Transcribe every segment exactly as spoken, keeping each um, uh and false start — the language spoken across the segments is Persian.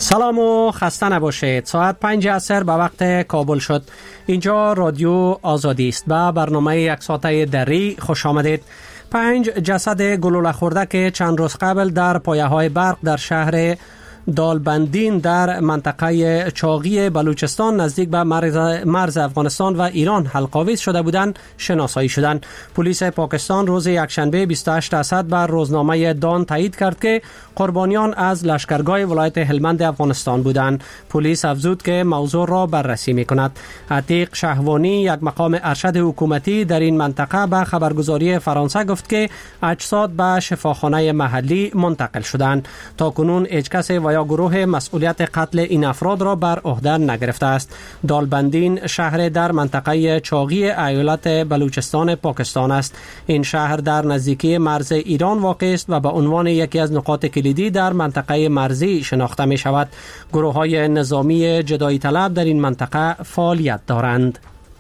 سلام و خسته نباشید. ساعت پنج عصر به وقت کابل شد. اینجا رادیو آزادی است. به برنامه یک ساعته دری خوش آمدید. پنج جسد گلوله خورده که چند روز قبل در پایه های برق در شهر دالبندین در منطقه چاغی بلوچستان نزدیک به مرز, مرز افغانستان و ایران حلق‌آویز شده بودند شناسایی شدند. پلیس پاکستان روز یکشنبه بیست و هشت اسد بر روزنامه دان تایید کرد که قربانیان از لشکرگاه ولایت هلمند افغانستان بودند. پلیس افزود که موضوع را بررسی می‌کند. عتیق شهوانی، یک مقام ارشد حکومتی در این منطقه، به خبرگزاری فرانسه گفت که اجساد به شفاخانه محلی منتقل شدند. تاکنون هیچ کس و یا گروه مسئولیت قتل این افراد را بر عهده نگرفته است. دالبندین شهر در منطقه چاغی ایالت بلوچستان پاکستان است. این شهر در نزدیکی مرز ایران واقع است و به عنوان یکی از نقاط کلیدی در منطقه مرزی شناخته می شود. گروه های نظامی جدایی طلب در این منطقه فعالیت دارند.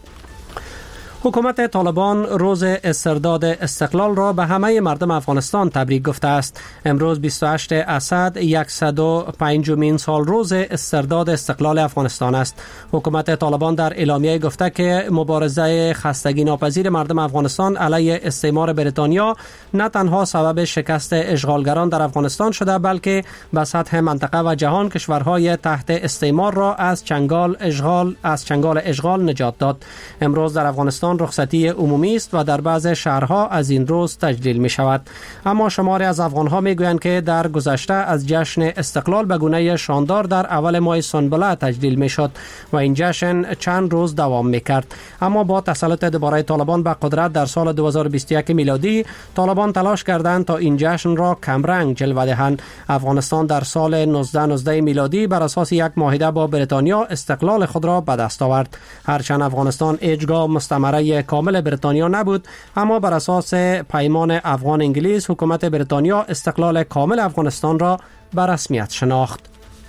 حکومت طالبان روز استرداد استقلال را به همه مردم افغانستان تبریک گفته است. امروز بیست و هشت اسد صد و پنجمین سال روز استرداد استقلال افغانستان است. حکومت طالبان در اعلامیه گفته که مبارزه خستگی ناپذیر مردم افغانستان علیه استعمار بریتانیا نه تنها سبب شکست اشغالگران در افغانستان شده، بلکه به سطح منطقه و جهان کشورهای تحت استعمار را از چنگال اشغال از چنگال اشغال نجات داد. امروز در افغانستان رخصتی عمومی است و در بعض شهرها از این روز تجلیل می شود. اما شماری از افغانها می گویند که در گذشته از جشن استقلال به گونه شاندار در اول ماه سنبله تجلیل می شد و این جشن چند روز دوام می کرد. اما با تسلط دوباره طالبان به قدرت در سال دو هزار و بیست و یک میلادی، طالبان تلاش کردند تا این جشن را کمرنگ جلوه دهند. افغانستان در سال هزار و نهصد و نوزده میلادی بر اساس یک معاهده با بریتانیا استقلال خود را به دست آورد. هرچند افغانستان هیچگاه مستعمره کامل بریتانیا نبود، اما بر اساس پیمان افغان انگلیس حکومت بریتانیا استقلال کامل افغانستان را به رسمیت شناخت.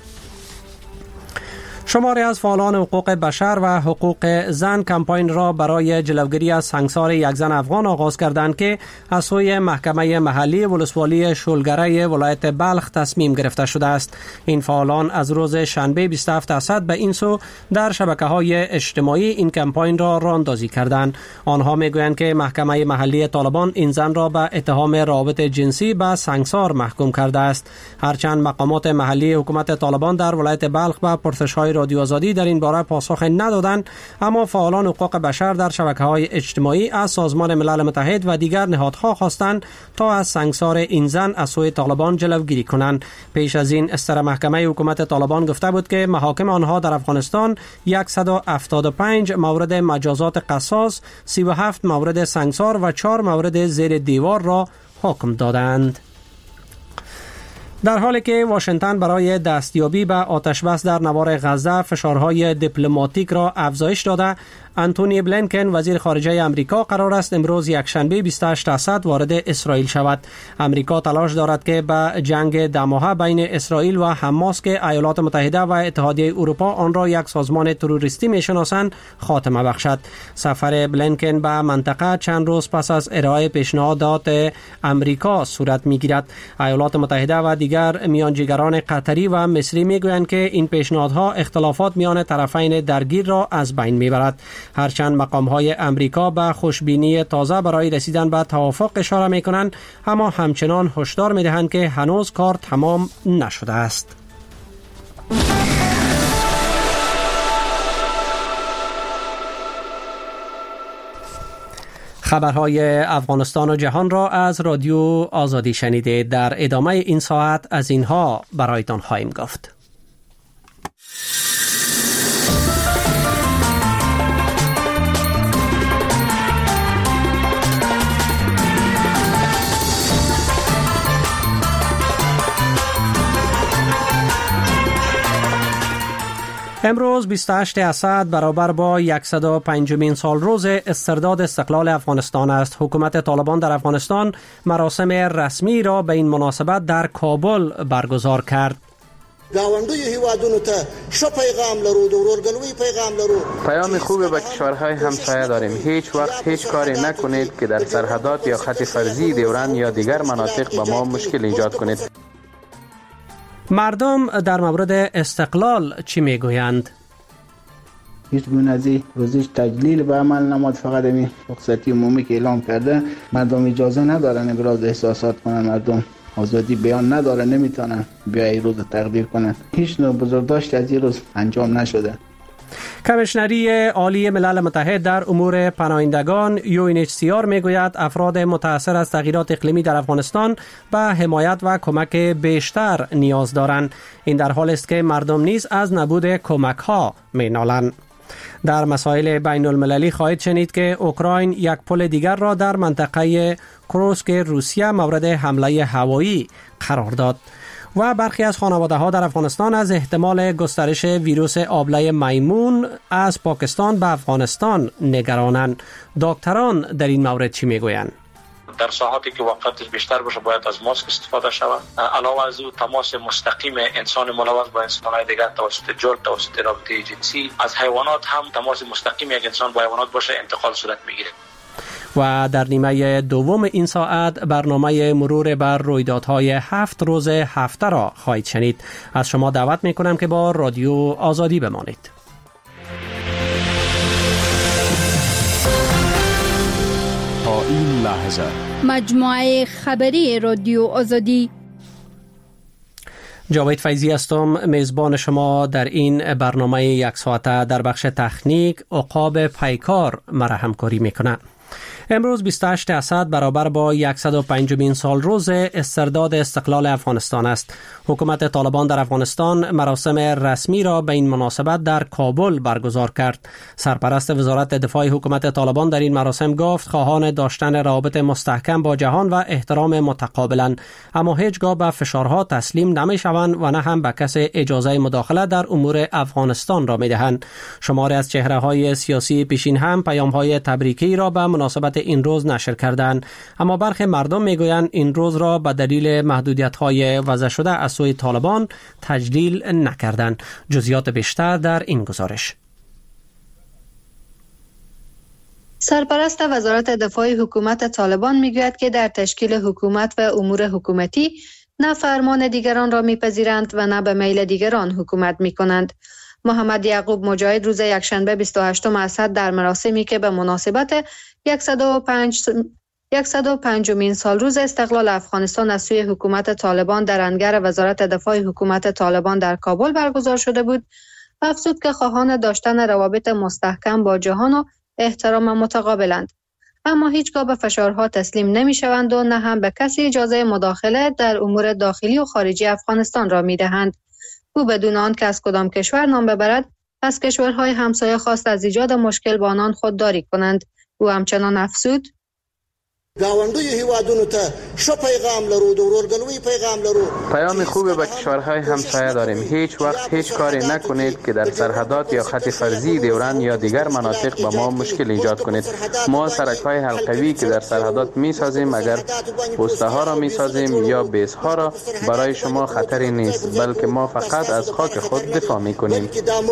شماری از فعالان حقوق بشر و حقوق زن کمپاین را برای جلوگیری از سنگسار یک زن افغان آغاز کردند که از سوی محکمه محلی ولسوالی شولگره ولایت بلخ تصمیم گرفته شده است. این فعالان از روز شنبه بیست و هفت اسد به این سو در شبکه‌های اجتماعی این کمپاین را راهاندازی کردند. آنها میگویند که محکمه محلی طالبان این زن را به اتهام روابط جنسی به سنگسار محکوم کرده است. هرچند مقامات محلی حکومت طالبان در ولایت بلخ به پرسش‌های رادیو آزادی در این باره پاسخ ندادند، اما فعالان حقوق بشر در شبکه‌های اجتماعی از سازمان ملل متحد و دیگر نهادها خواستند تا از سنگسار این زن از سوی طالبان جلوگیری کنند. پیش از این استر محکمه حکومت طالبان گفته بود که محاکم آنها در افغانستان صد و هفتاد و پنج مورد مجازات قصاص، سی و هفت مورد سنگسار و چهار مورد زیر دیوار را حکم دادند. در حالی که واشنگتن برای دستیابی به آتشبس در نوار غزه فشارهای دیپلماتیک را افزایش داده، انتونی بلینکن وزیر خارجه امریکا قرار است امروز یکشنبه بیست و هشت اسد وارد اسرائیل شود. امریکا تلاش دارد که به جنگ ده ماهه بین اسرائیل و حماس که ایالات متحده و اتحادیه اروپا آن را یک سازمان تروریستی میشناسند خاتمه بخشد. سفر بلینکن به منطقه چند روز پس از ارائه پیشنهادات امریکا صورت میگیرد. ایالات متحده و دیگر میانجیگران قطری و مصری میگویند که این پیشنهادها اختلافات میان طرفین درگیر را از بین میبرد. هرچند مقام‌های امریکا به خوشبینی تازه برای رسیدن به توافق اشاره می‌کنند، اما همچنان هشدار می‌دهند که هنوز کار تمام نشده است. خبرهای افغانستان و جهان را از رادیو آزادی شنیده. در ادامه این ساعت از اینها برایتان خواهیم گفت. امروز بیست و هشت اسد برابر با صد و پنجمین سال روز استرداد استقلال افغانستان است. حکومت طالبان در افغانستان مراسم رسمی را به این مناسبت در کابل برگزار کرد. گاونډیو هیوادونو ته ښه پیغام لرو، د ورورګلوۍ پیغام لرو. پیام خوب به کشورهای همسایه داریم. هیچ وقت هیچ کاری نکنید که در سرحدات یا خط فرضی دیوران یا دیگر مناطق به ما مشکل ایجاد کنید. مردم در مورد استقلال چی میگویند؟ هیچ گونه از روزش تجلیل به عمل نماد، فقط این رخصتی عمومی که اعلام کرده. مردم اجازه ندارن ابراز احساسات کنن، مردم آزادی بیان نداره، نمیتونن بیا این روز تقدیر کنن. هیچ نوع بزرگداشت از این روز انجام نشده. کمیشنری عالی ملل متحد در امور پناهندگان یو ان اچ سی آر میگوید افراد متاثر از تغییرات اقلیمی در افغانستان به حمایت و کمک بیشتر نیاز دارند. این در حالی است که مردم نیز از نبود کمک ها مینالند. در مسائل بین المللی خواهید شنید که اوکراین یک پل دیگر را در منطقه کروسک روسیه مورد حمله هوایی قرار داد و برخی از خانواده ها در افغانستان از احتمال گسترش ویروس آبله میمون از پاکستان به افغانستان نگرانند. دکتران در این مورد چی میگویند؟ در ساعاتی که وقتش بیشتر باشه باید از ماسک استفاده شود. علاوه از او تماس مستقیم انسان ملوث با انسان‌های دیگر توسط جل توسط رابطه جنسی، از حیوانات هم تماس مستقیم یک انسان با حیوانات باشه انتقال صورت میگیره. و در نیمه دوم این ساعت برنامه مرور بر رویدادهای هفت روز هفته را خواهید شنید. از شما دعوت میکنم که با رادیو آزادی بمانید. تا این لحظه مجموعه خبری رادیو آزادی. جاوید فیضی هستم، میزبان شما در این برنامه یک ساعته. در بخش تکنیک عقاب پیکار مرا همکاری میکنه. امروز بیست و هشتم اسد برابر با صد و پنجمین سال روز استرداد استقلال افغانستان است. حکومت طالبان در افغانستان مراسم رسمی را به این مناسبت در کابل برگزار کرد. سرپرست وزارت دفاع حکومت طالبان در این مراسم گفت خواهان داشتن روابط مستحکم با جهان و احترام متقابلند، اما هیچگاه به فشارها تسلیم نمیشوند و نه هم به کسی اجازه مداخله در امور افغانستان را میدهند. شماری از چهره‌های سیاسی پیشین هم پیام‌های تبریکی را به مناسبت این روز نشر کردند، اما برخی مردم میگویند این روز را به دلیل محدودیت‌های وضع شده از سوی طالبان تجلیل نکردند. جزئیات بیشتر در این گزارش. سرپرست وزارت دفاع حکومت طالبان میگوید که در تشکیل حکومت و امور حکومتی نه فرمان دیگران را میپذیرند و نه به میل دیگران حکومت میکنند. محمد یعقوب مجاهد روز یکشنبه بیست و هشتم اسد در مراسمی که به مناسبت صد و پنجمین سال روز استقلال افغانستان از سوی حکومت طالبان در انگر وزارت دفاع حکومت طالبان در کابل برگزار شده بود، افزود که خواهان داشتن روابط مستحکم با جهان و احترام متقابلند، اما هیچگاه به فشارها تسلیم نمی‌شوند و نه هم به کسی اجازه مداخله در امور داخلی و خارجی افغانستان را می‌دهند. او بدون آنکه از کدام کشور نام ببرد، از کشورهای همسایه خواست از ایجاد مشکل با آنان خودداری کنند. او همچنان افزود: گاونډي هیوادونو ته ښه پیغام لرو، د ورورګلوۍ پیغام لرو. پیام خوبی به کشورهای همسایه داریم. هیچ وقت هیچ کاری نکنید که در سرحدات یا خط فرضی دیورند یا دیگر مناطق به ما مشکل ایجاد کنید. ما سرک‌های حلقوی که در سرحدات می‌سازیم، اگر پوسته ها را می‌سازیم یا بیس ها را، برای شما خطری نیست، بلکه ما فقط از خاک خود دفاع می‌کنیم.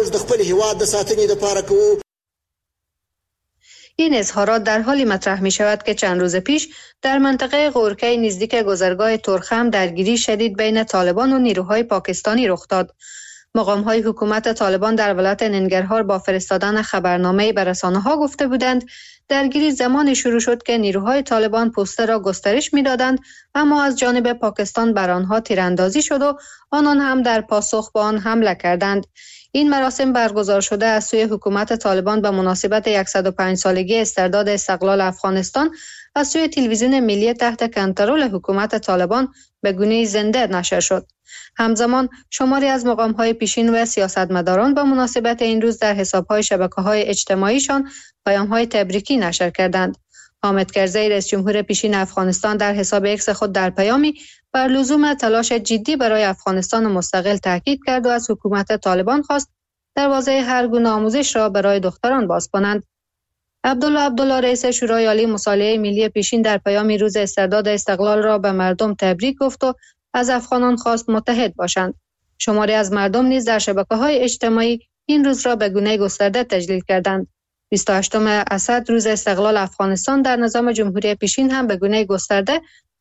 این اظهارات در حالی مطرح می شود که چند روز پیش در منطقه غورکی نزدیک گذرگاه ترخم درگیری شدید بین طالبان و نیروهای پاکستانی رخ داد. مقام‌های حکومت طالبان در ولایت ننگرهار با فرستادن خبرنامه‌ای به رسانه‌ها گفته بودند درگیری زمانی شروع شد که نیروهای طالبان پوسته را گسترش می‌دادند، اما از جانب پاکستان بر آنها تیراندازی شد و آنان هم در پاسخ به آن حمله کردند. این مراسم برگزار شده از سوی حکومت طالبان به مناسبت صد و پنج سالگی استرداد استقلال افغانستان از سوی تلویزیون ملی تحت کنترل حکومت طالبان به گونه زنده نشر شد. همزمان شماری از مقام‌های پیشین و سیاستمداران به مناسبت این روز در حساب‌های شبکه‌های اجتماعیشان پیام‌های تبریکی نشر کردند. حامد کرزی رئیس جمهور پیشین افغانستان در حساب ایکس خود در پیامی بر لزوم تلاش جدی برای افغانستان مستقل تاکید کرد و از حکومت طالبان خواست دروازه هر گونه آموزش را برای دختران باز کنند. عبدالله عبدالله رئیس شورای عالی مصالحه ملی پیشین در پیامی روز استرداد استقلال را به مردم تبریک گفت و از افغانان خواست متحد باشند. شماری از مردم نیز در شبکه‌های اجتماعی این روز را به گونه گسترده تجلیل کردند. بیست و هشتم اسد روز استقلال افغانستان در نظام جمهوری پیشین هم به گونه گسترده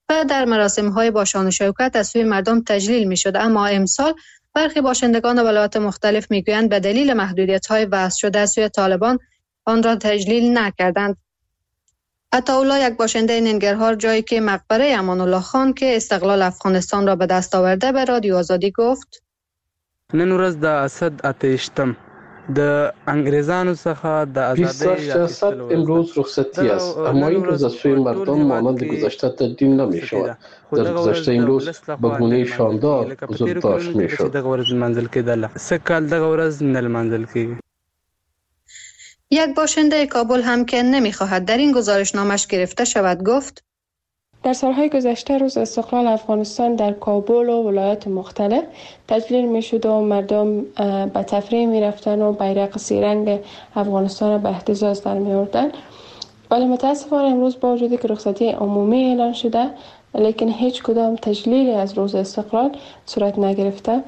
و در مراسم‌های با شان و شوکت از سوی مردم تجلیل می‌شد. اما امسال برخی باشندگان ولایات مختلف می‌گویند به دلیل محدودیت‌های وضع شده از سوی طالبان آن را تجلیل نکردند. عطاالله، یک باشنده ننگرهار، جایی که مقبره امان الله خان که استقلال افغانستان را به دست آورده، به رادیو آزادی گفت: نن ورځ د اسد اتهشتم د انگریزانو څخه د آزادی اسد امروز رخصتی است، اما این روز از سوی مردم مانند گذشته تجلیل نمی شود. در گذشته این روز به گونه شاندار بزرگ داشت می شد. سه کال دغه ورځ نه منزل کیږي. یک باشنده کابل هم که نمیخواهد در این گزارشنامش گرفته شود گفت: در سالهای گذشته روز استقلال افغانستان در کابل و ولایات مختلف تجلیل می شد و مردم به تفریح می رفتن و بیرق سیرنگ افغانستان را به اهتزاز در می آوردن. ولی متاسفانه امروز با وجودی که رخصتی عمومی اعلان شده، لیکن هیچ کدام تجلیلی از روز استقلال صورت نگرفته.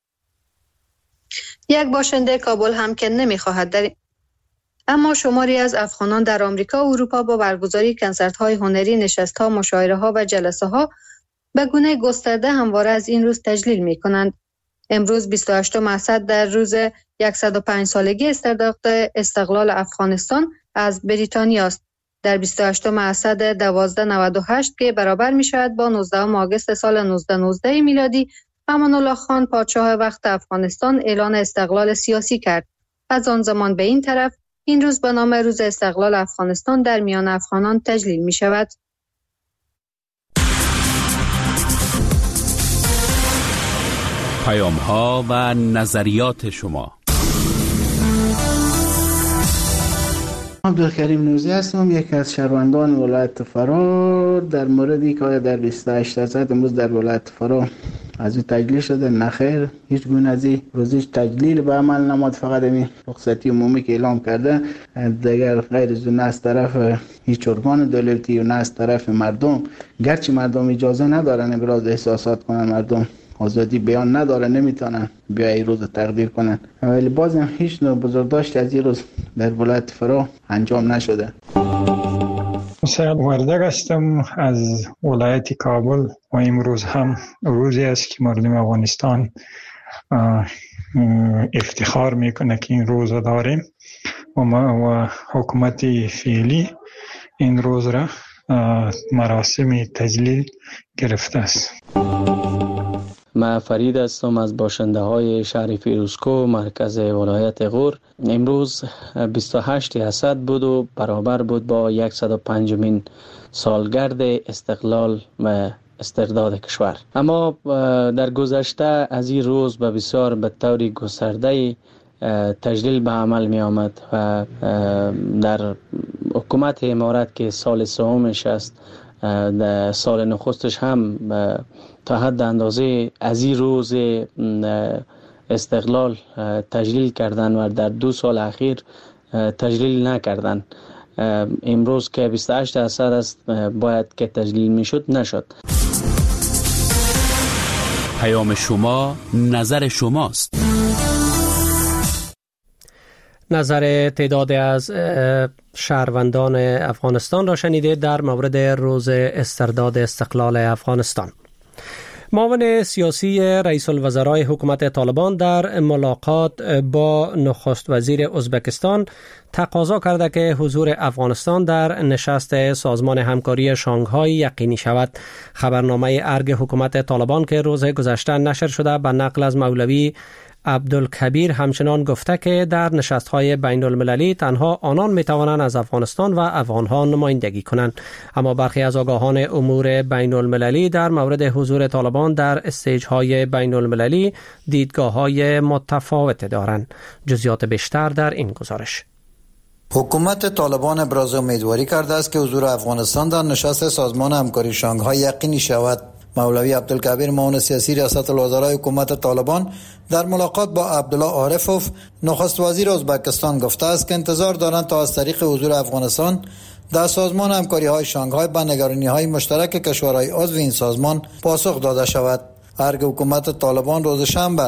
یک باشنده کابل هم که نمیخواهد در اما شماری از افغانان در آمریکا و اروپا با برگزاری کنسرت‌های هنری، نشست‌ها، مشاعره‌ها و جلسه‌ها به گونه گسترده همواره از این روز تجلیل می‌کنند. امروز بیست و هشتم اسد در روز صد و پنج سالگی استرداد استقلال افغانستان از بریتانیا است. در بیست و هشتم اسد هزار و دویست و نود و هشت که برابر می‌شود با نوزدهم آگوست سال هزار و نوزده صد و نوزده میلادی، امان الله خان پادشاه وقت افغانستان اعلان استقلال سیاسی کرد. از آن زمان به این طرف این روز به نام روز استقلال افغانستان در میان افغانان تجلیل می شود. پیام ها و نظریات شما. عبدالکریم نوزی هستم، یکی از شهروندان ولایت فرا. در موردی که در بیست و هشت اسد امروز در ولایت فرا از این تجلیل شده، نخیر، هیچ گونه از این روزش تجلیل به عمل نماد. فقط این رخصتی عمومی که اعلام کرده، دیگر غیر از نه از طرف هیچ ارگان دولتی و نه از طرف مردم. گرچه مردم اجازه ندارن ابراز احساسات کنن، مردم آزادی بیان ندارن، نمیتونن بیا این روز تقدیر کنن، ولی بازم هیچ نوع بزرگداشت از این روز در ولایت فرا انجام نشده. سید وردگ هستم از ولایت کابل و امروز هم روزی است که مردم افغانستان افتخار میکنه که این روز داریم و, و حکومت فعلی این روز را مراسم تجلیل گرفته است. من فرید هستم از باشنده های شهر فیروزکوه مرکز ولایت غور. امروز بیست و هشت اسد بود و برابر بود با صد و پنجمین سالگرد استقلال و استرداد کشور. اما در گذشته از این روز به بسیار به طور گسترده تجلیل به عمل می آمد و در حکومت امارت که سال سومش است، در سال نخستش هم تا حد اندازه از این روز استقلال تجلیل کردن و در دو سال اخیر تجلیل نکردن. امروز که بیست و هشت اسد است باید که تجلیل می شد، نشد. پیام شما، نظر شماست. نظر تعداد از شهروندان افغانستان را شنیده در مورد روز استرداد استقلال افغانستان. معاون سیاسی رئیس الوزرای حکومت طالبان در ملاقات با نخست وزیر ازبکستان تقاضا کرده که حضور افغانستان در نشست سازمان همکاری شانگهای یقینی شود. خبرنامه ارگ حکومت طالبان که روز گذشته نشر شده به نقل از مولوی عبدالکبیر همچنان گفته که در نشست‌های بین المللی تنها آنان می‌توانند از افغانستان و افغان‌ها نمایندگی کنند. اما برخی از آگاهان امور بین المللی در مورد حضور طالبان در استیج‌های بین المللی دیدگاه‌های متفاوت دارند. جزئیات بیشتر در این گزارش. حکومت طالبان ابراز امیدواری کرده است که حضور افغانستان در نشست سازمان همکاری شانگهای یقینی شود. مولوی عبدالکبیر معاون سیاسی ریاست الوزرای حکومت طالبان در ملاقات با عبدالله عارفوف نخست وزیر ازبکستان گفته است که انتظار دارند تا از طریق حضور افغانستان در سازمان همکاری های شانگهای به نگرانی های مشترک کشورهای عضو این سازمان پاسخ داده شود. ارگ حکومت طالبان روز شنبه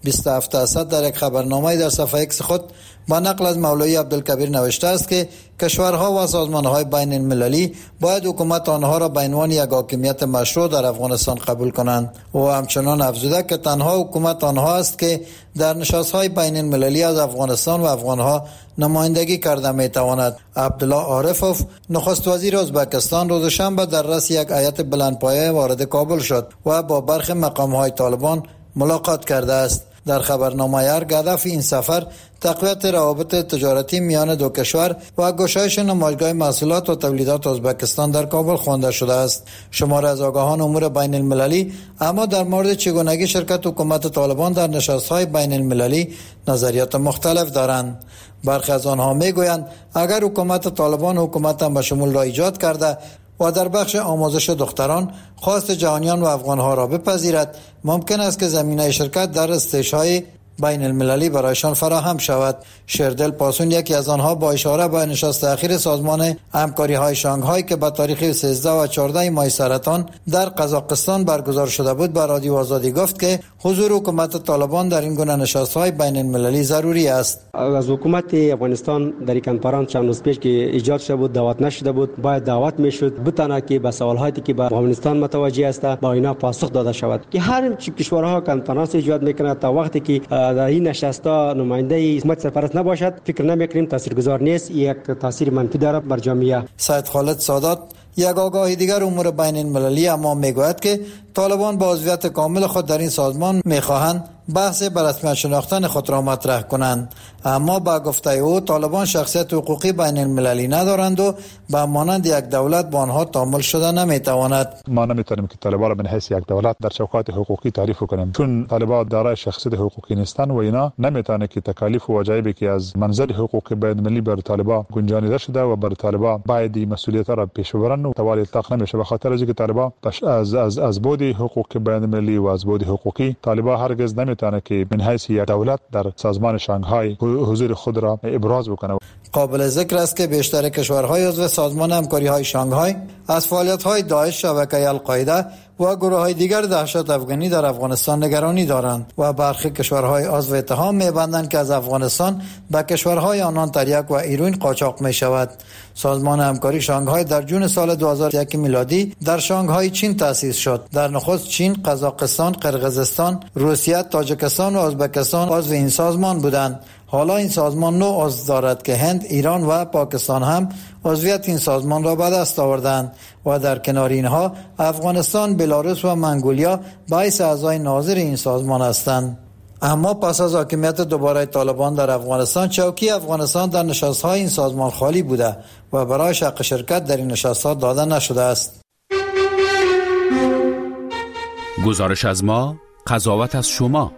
بیست و هفت درصد در یک خبرنامه در صفحه ایکس خود با نقل از مولوی عبدالکبیر نوشته است که کشورها و سازمانهای بین المللی باید حکومت آنها را به عنوان یک حاکمیت مشروع در افغانستان قبول کنند. و همچنان افزوده که تنها حکومت آنها است که در نشست‌های بین المللی از افغانستان و افغانها نمایندگی کرده می تواند. عبدالله عارفوف نخست وزیر ازبکستان روز شنبه در رأس یک هیئت بلندپایه وارد کابل شد و با برخی مقام‌های طالبان ملاقات کرده است. در خبرنامه ارگ هدف این سفر تقویت روابط تجارتی میان دو کشور و گشایش نمایشگاه محصولات و تولیدات ازبکستان در کابل خوانده شده است. شمار از آگاهان امور بین المللی اما در مورد چگونگی شرکت حکومت طالبان در نشست‌های بین المللی نظریات مختلف دارند. برخی از آنها میگویند اگر حکومت طالبان حکومت بشمول را ایجاد کرده و در بخش آموزش دختران خواست جهانیان و افغانها را بپذیرد، ممکن است که زمینه شرکت در استشهای بین المللی برایشان فراهم شود. شردل پاسون یکی از آنها با اشاره به نشست اخیر سازمان همکاری های شانگهای که به تاریخ سیزده و چهارده ماه سرطان در قزاقستان برگزار شده بود به رادیو آزادی گفت که حضور حکومت طالبان در این گونه نشست های بین المللی ضروری است. از حکومت افغانستان در این کنفرانس چند روز پیش که ایجاد شده بود دعوت نشده بود، باید دعوت میشد بتونه که به سوالهایی که به افغانستان متوجه است با اینا پاسخ داده شود. که هر کشورها کنفرانس ایجاد میکنه تا وقتی که در این نشستا نماینده حکومت سرپرست نباشد فکر نمیکنیم تاثیرگذار نیست، یک تاثیر منفی داره بر جامعه. سید خالد سادات یک آگاهی دیگر امور بین المللی اما میگوید که طالبان با عضویت کامل خود در این سازمان میخواهند بحث به رسمیت شناختن خود را مطرح کنند، اما با گفته او طالبان شخصیت حقوقی بین المللی ندارند و به مانند یک دولت با آنها تعامل شده نمیتواند. ما نمیتونیم که طالبان را به حیث یک دولت در چوکات حقوقی تعریف کنیم، چون طالبان دارای شخصیت حقوقی نیستند و اینا نمیتونه که تکالیف و واجبی که از منظر حقوق بین المللی بر طالبان گنجانیده شده و بر طالبان باید مسئولیت را پیش ببرند و توال اطلاق نمیشه. به خاطر اینکه طالبان از از از بود حقوق بین المللی و از بود حقوقی طالبان هرگز نمیتونه که من حیث یک دولت در سازمان شانگهای حضور خود را ابراز بکنه. قابل ذکر است که بیشتر کشورهای عضو سازمان همکاری های شانگهای از فعالیت‌های داعش، شبکه القاعده و گروه‌های دیگر دهشت افغانی در افغانستان نگرانی دارند و برخی کشورهای عضو اتحاد می‌بندند که از افغانستان به کشورهای آنان تریاک و هیروئین قاچاق می‌شود. سازمان همکاری شانگهای در جون سال دو هزار و یک میلادی در شانگهای چین تأسیس شد. در نخست چین، قزاقستان، قرقیزستان، روسیه، تاجیکستان و ازبکستان عضو این سازمان بودند. حالا این سازمان نو عضو دارد که هند، ایران و پاکستان هم عضویت این سازمان را به دست آوردند و در کنار اینها افغانستان، بلاروس و منگولیا باعث اعضای ناظر این سازمان هستند. اما پس از حاکمیت دوباره طالبان در افغانستان، چوکی افغانستان در نشست‌های این سازمان خالی بوده و برای حق شرکت در این نشست‌ها داده نشده است. گزارش از ما، قضاوت از شما.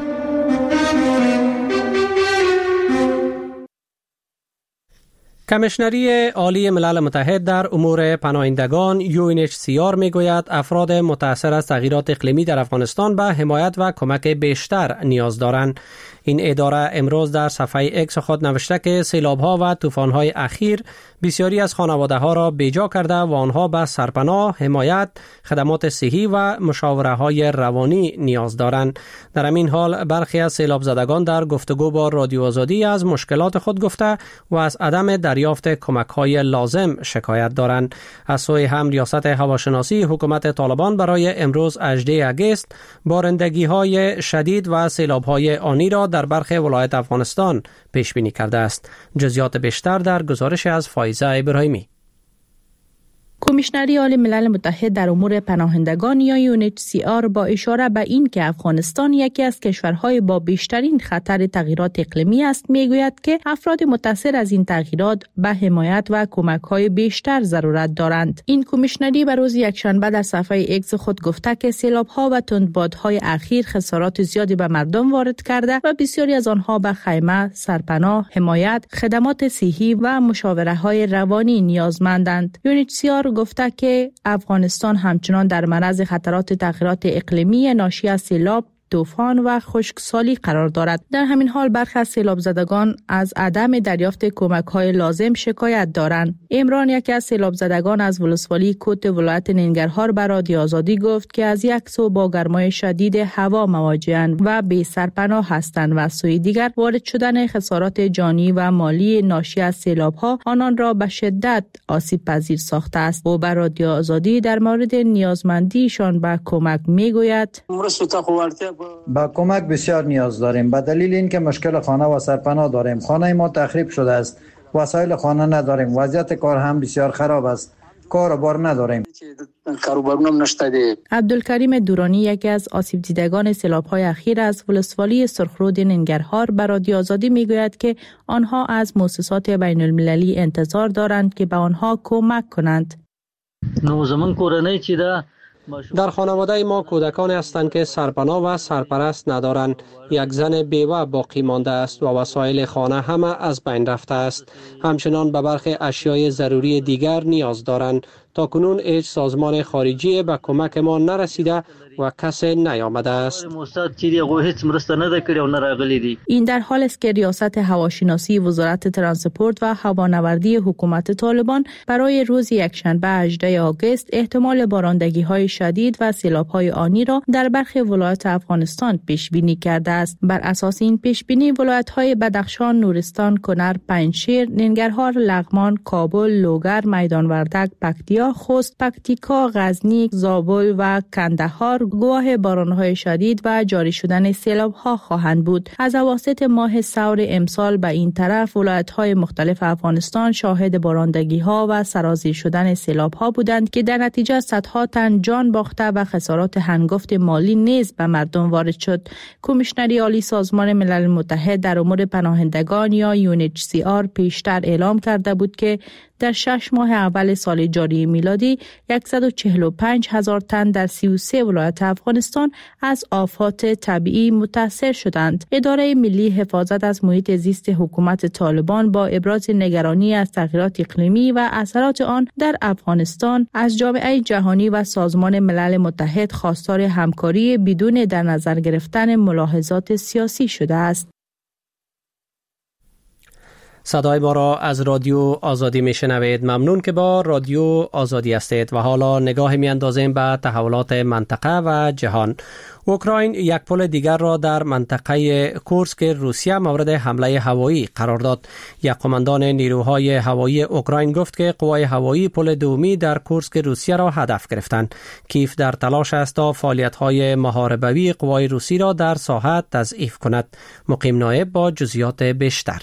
کمیشنری عالی ملل متحد در امور پناهندگان یو ان اچ سی آر میگوید افراد متاثر از تغییرات اقلیمی در افغانستان به حمایت و کمک بیشتر نیاز دارند. این اداره امروز در صفحه اکس خود نوشته که سیلاب‌ها و طوفان‌های اخیر بسیاری از خانواده‌ها را بیجا کرده و آنها به سرپناه، حمایت، خدمات صحی و مشاوره‌های روانی نیاز دارند. در همین حال برخی از سیلاب زدگان در گفتگو با رادیو آزادی از مشکلات خود گفته و از عدم دریافت کمک‌های لازم شکایت دارند. از سوی هم ریاست هواشناسی حکومت طالبان برای امروز هجدهم آگوست بارندگی‌های شدید و سیلاب‌های آنی را در برخی ولایت افغانستان پیش بینی کرده است. جزئیات بیشتر در گزارش از فایزه ابراهیمی. کمیشنری عالی ملل متحد در امور پناهندگان یا یو ان اچ سی آر با اشاره به این که افغانستان یکی از کشورهای با بیشترین خطر تغییرات اقلیمی است میگوید که افراد متاثر از این تغییرات به حمایت و کمک‌های بیشتر ضرورت دارند. این کمیشنری به روز یکشنبه در صفحه اکس خود گفته که سیلاب‌ها و تندبادهای اخیر خسارات زیادی به مردم وارد کرده و بسیاری از آنها به خیمه، سرپناه، حمایت، خدمات صحی و مشاوره‌های روانی نیازمندند. یو ان اچ سی آر گفته که افغانستان همچنان در معرض خطرات تغییرات اقلیمی ناشی از سیلاب، طوفان و خشکسالی قرار دارد. در همین حال برخی از سیلاب زدگان از عدم دریافت کمک‌های لازم شکایت دارند. عمران، یکی از سیلاب زدگان از ولسوالی کوت ولایت ننگرهار، به رادیو آزادی گفت که از یک سو با گرمای شدید هوا مواجه‌اند و بی سرپناه هستند و از سوی دیگر وارد شدن خسارات جانی و مالی ناشی از سیلاب‌ها آنان را به شدت آسیب پذیر ساخته است. او به رادیو آزادی در مورد نیازمندیشان به کمک میگوید: با کمک بسیار نیاز داریم، به دلیل اینکه مشکل خانه و سرپناه داریم. خانه ما تخریب شده است، وسایل خانه نداریم، وضعیت کار هم بسیار خراب است، کار و بار نداریم. عبدالکریم دورانی، یکی از آسیب دیدگان سیلاب‌های اخیر از ولسوالی سرخرود ننگرهار، به رادیو آزادی میگوید که آنها از مؤسسات بین المللی انتظار دارند که به آنها کمک کنند. در خانواده ما کودکانی هستند که سرپناه و سرپرست ندارند. یک زن بیوه باقی مانده است و وسایل خانه همه از بین رفته است. همچنان به برخی اشیای ضروری دیگر نیاز دارند. تا کنون هیچ سازمان خارجی به کمک ما نرسیده و کسی نیامده است. این در حال است که ریاست هواشناسی وزارت ترانسپورت و هوانوردی حکومت طالبان برای روز یکشنبه هجدهم آگوست احتمال بارندگی‌های شدید و سیلاب‌های آنی را در برخی ولایات افغانستان پیش بینی کرده است. بر اساس این پیش بینی ولایت‌های بدخشان، نورستان، کنر، پنجشیر، ننگرهار، لغمان، کابل، لوگر، میدان وردک، پکتیا، خوست، پکتیکا، غزنی، زابل و کندهار گواه باران‌های شدید و جاری شدن سیلاب‌ها خواهند بود. از اواسط ماه سور امسال به این طرف ولایت‌های مختلف افغانستان شاهد بارندگی‌ها و سرازیر شدن سیلاب‌ها بودند که در نتیجه صدها تن جان باخته و خسارات هنگفت مالی نیز به مردم وارد شد. کمیشنری عالی سازمان ملل متحد در امور پناهندگان یا یو ان اچ سی آر پیشتر اعلام کرده بود که در شش ماه اول سال جاری میلادی صد و چهل و پنج هزار تن در سی و سه ولایت افغانستان از آفات طبیعی متاثر شدند. اداره ملی حفاظت از محیط زیست حکومت طالبان با ابراز نگرانی از تغییرات اقلیمی و اثرات آن در افغانستان از جامعه جهانی و سازمان ملل متحد خواستار همکاری بدون در نظر گرفتن ملاحظات سیاسی شده است. صدای ما را از رادیو آزادی میشنوید. ممنون که با رادیو آزادی هستید و حالا نگاه میاندازیم به تحولات منطقه و جهان. اوکراین یک پل دیگر را در منطقه کورسک روسیه مورد حمله هوایی قرار داد. یک قماندان نیروهای هوایی اوکراین گفت که قوای هوایی پل دومی در کورسک روسیه را هدف گرفتند. کیف در تلاش است تا فعالیت‌های محاربوی قوای روسی را در ساحه تضعیف کند. مقیم نایب با جزئیات بیشتر.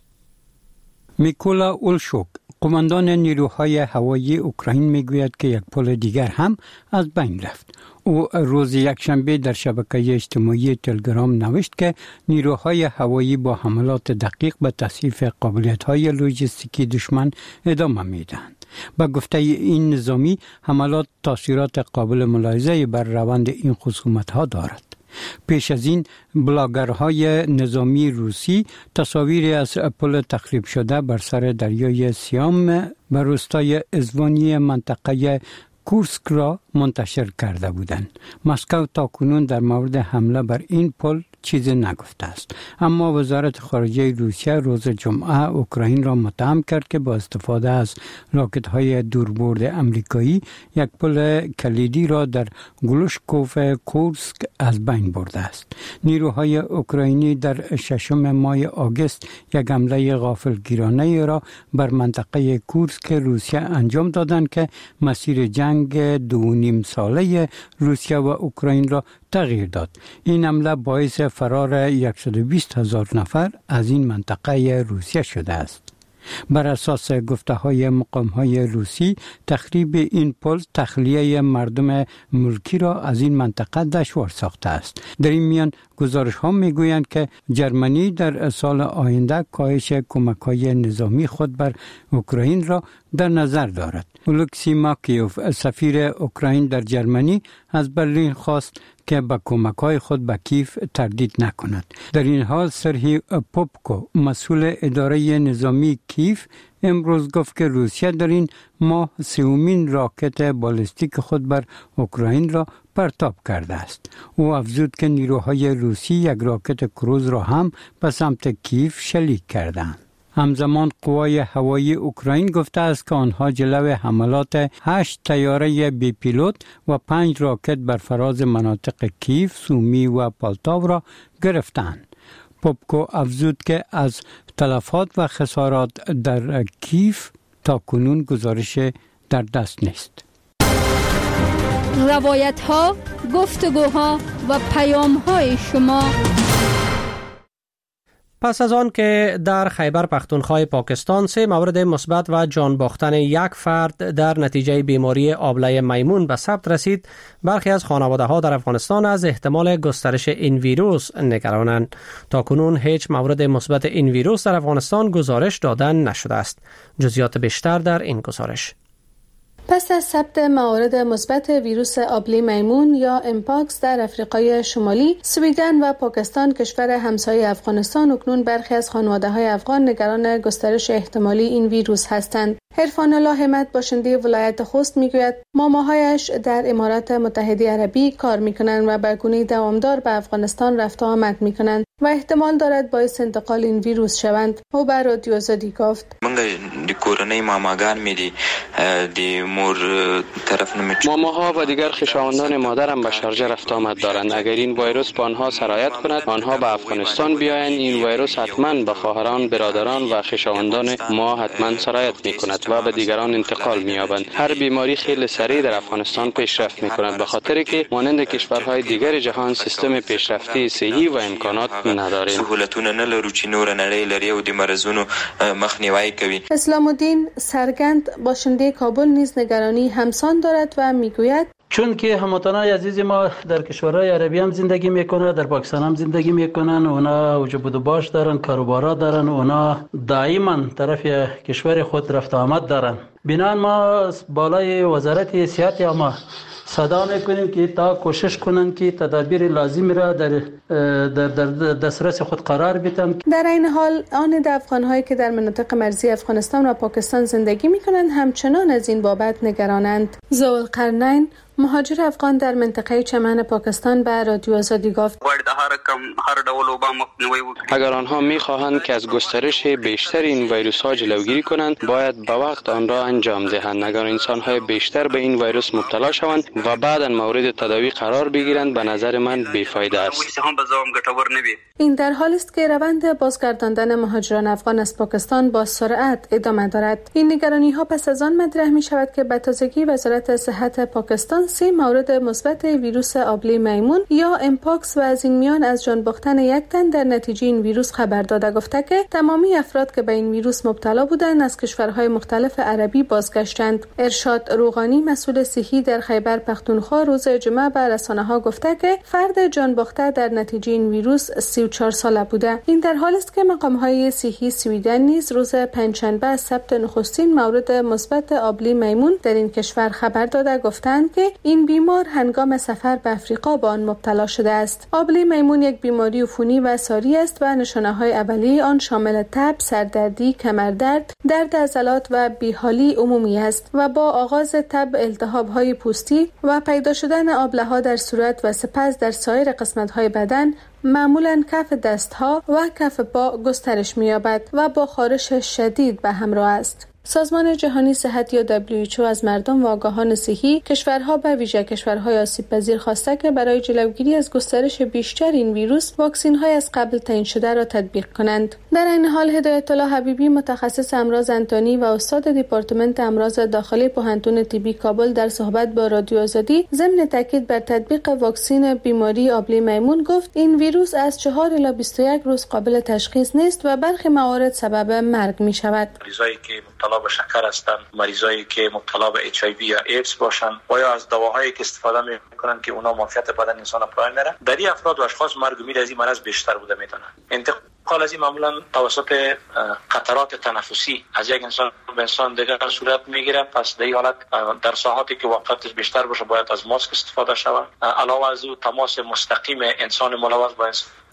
میکولا اولشوک، قماندان نیروهای هوایی اوکراین میگوید که یک پل دیگر هم از بین رفت. او روز یکشنبه در شبکه اجتماعی تلگرام نوشت که نیروهای هوایی با حملات دقیق به تضعیف قابلیت‌های لوجستیکی دشمن ادامه میدهند. با گفته این نظامی، حملات تاثیرات قابل ملاحظه بر روند این خصومت‌ها دارد. پیش از این بلاگرهای نظامی روسی تصاویری از پل تخریب شده بر سر دریای سیام بر روستای ازوانی منطقه کورسک را منتشر کرده بودند. مسکو تاکنون در مورد حمله بر این پل چیزی نگفته است، اما وزارت خارجه روسیه روز جمعه اوکراین را متهم کرد که با استفاده از راکت‌های دوربرد آمریکایی یک پل کلیدی را در گلوشکوف کورسک از بین برده است. نیروهای اوکراینی در ششم ماه آگوست یک حمله غافلگیرانه را بر منطقه کورسک روسیه انجام دادند که مسیر جنگ دو نیم ساله روسیه و اوکراین را تغییر داد. این حمله باعث فرار صد و بیست هزار نفر از این منطقه روسیه شده است. بر اساس گفته های مقام های روسی، تخریب این پل تخلیه مردم ملکی را از این منطقه دشوار ساخته است. در این میان گزارش ها می گویند که جرمنی در سال آینده کاهش کمک های نظامی خود بر اوکراین را در نظر دارد. اولکسی ماکیوف، سفیر اوکراین در جرمنی، از برلین خواست که با کمک‌های خود به کیف تردید نکند. در این حال سرهی پوپکو، مسئول اداره نظامی کیف، امروز گفت که روسیه در این ماه سومین راکت بالستیک خود بر اوکراین را پرتاب کرده است. او افزود که نیروهای روسی یک راکت کروز را هم به سمت کیف شلیک کردند. همزمان قوای هوایی اوکراین گفته است که آنها جلو حملات هشت طیاره بی پیلوت و پنج راکت بر فراز مناطق کیف، سومی و پالتاو را گرفتند. پوپکو افزود که از تلفات و خسارات در کیف تا کنون گزارش در دست نیست. روایت ها، گفتگوها و پیام های شما. پس از آن که در خیبر پختونخوا پاکستان سه مورد مثبت و جان باختن یک فرد در نتیجه بیماری آبله میمون به ثبت رسید، برخی از خانواده ها در افغانستان از احتمال گسترش این ویروس نگرانند. تا کنون هیچ مورد مثبت این ویروس در افغانستان گزارش داده نشده است. جزئیات بیشتر در این گزارش. پس از ثبت موارد مثبت ویروس آبله میمون یا امپاکس در آفریقای شمالی، سویدن و پاکستان کشور همسایه افغانستان، اکنون برخی از خانواده‌های افغان نگران گسترش احتمالی این ویروس هستند. عرفان الله همت باشنده ولایت خوست میگوید ماماهایش در امارات متحده عربی کار میکنند و به گونه دوامدار به افغانستان رفت و آمد میکنند و احتمال دارد باعث انتقال این ویروس شوند. او بر رادیو آزادی گفت: منګه د کورنۍ ماماګان مې دي د مور طرف نه ماماها و دیگر خویشاوندان مادرم به شارجه رفت آمد دارند. اگر این ویروس به آنها سرایت کند، آنها به افغانستان بیایند، این ویروس حتما به خواهران، برادران و خویشاوندان ما حتما سرایت میکند و به دیگران انتقال می‌یابند. هر بیماری خیلی سریع در افغانستان پیشرفت می‌کند، به خاطر که مانند کشورهای دیگر جهان سیستم پیشرفته صحی و امکانات نداریم. سهولتونه نه لرو چې نور نړۍ لري او د مرزونو مخنیوی کوي. اسلام الدین سرگند باشنده کابل نیز نگرانی همسان دارد و میگوید چون که هموطنان عزیز ما در کشورهای عربی هم زندگی میکنن، در پاکستان هم زندگی میکنن، اونا وجود و باش دارن، کاروبارا دارن، اونا دائما طرف کشور خود رفت آمد دارن. بنان ما بالای وزارت صحت یا ما صدا میکنیم که تا کوشش کنن که تدابیر لازم را در در در دسترس خود قرار بدن. در این حال آن افغان‌هایی که در مناطق مرزی افغانستان و پاکستان زندگی میکنند همچنان از این بابت نگرانند. ذوالقرنین مهاجر افغان در منطقه چمن پاکستان به رادیو آزادی گفت: اگر آنها می‌خواهند که از گسترش بیشتر این ویروس ها جلوگیری کنند، باید به وقت آن را انجام دهند. اگر انسان‌های بیشتر به این ویروس مبتلا شوند و بعداً مورد تداوی قرار بگیرند، به نظر من بیفایده است. این در حالی است که روند بازگرداندن مهاجران افغان از پاکستان با سرعت ادامه دارد. این نگرانی‌ها پس از آن مطرح می‌شود که به تازگی وزارت صحت پاکستان سه مورد مثبت ویروس آبله میمون یا امپاکس و از این میان از جان باختن یک تن در نتیجه این ویروس خبر داده، گفته که تمامی افراد که به این ویروس مبتلا بودند از کشورهای مختلف عربی بازگشتند. ارشاد روغانی مسئول صحی در خیبر پختونخوا روز جمعه به رسانه‌ها گفته که فرد جان باخته در نتیجه این ویروس سی و چهار ساله بوده. این در حالی است که مقام‌های صحی سویدن نیز روز پنجشنبه از ثبت نخستین مورد مثبت آبله میمون در این کشور خبر داده، گفتند که این بیمار هنگام سفر به افریقا با آن مبتلا شده است. آبله میمون یک بیماری عفونی و ساری است و نشانه‌های اولیه آن شامل تب، سردردی، کمردرد، درد عضلات و بیحالی عمومی است و با آغاز تب التهاب‌های پوستی و پیدا شدن آبله‌ها در صورت و سپس در سایر قسمت‌های بدن، معمولاً کف دست‌ها و کف پا گسترش می‌یابد و با خارش شدید به همراه است. سازمان جهانی صحت یا دبلیو اچ او از مردم و آگاهان صحی کشورها به ویژه کشورهای آسیب پذیر خواسته که برای جلوگیری از گسترش بیشتر این ویروس واکسین‌های از قبل تعیین شده را تطبیق کنند. در این حال هدایت الله حبیبی متخصص امراض انتانی و استاد دپارتمنت امراض داخلی پوهنتون طبی کابل در صحبت با رادیو آزادی ضمن تاکید بر تطبیق واکسن بیماری آبله میمون گفت این ویروس از چهار الی بیست و یک روز قابل تشخیص نیست و برخی موارد سبب مرگ می شود. مریضایی که مبتلا به شکر هستند، مریضایی که مبتلا به اچ آی وی یا ایدز باشند و یا از دواهایی که استفاده میکنند که اونا معافیت بدن انسان پایین میره، در این افراد و اشخاص مرگ و میر از این مرض بیشتر بوده میتونه. انتقال از این معمولا توسط قطرات تنفسی از یک انسان به انسان دیگر صورت میگیره. پس در این حالت در ساعاتی که وقتش بیشتر باشه باید از ماسک استفاده شود. علاوه از او تماس مستقیم انسان ملوث با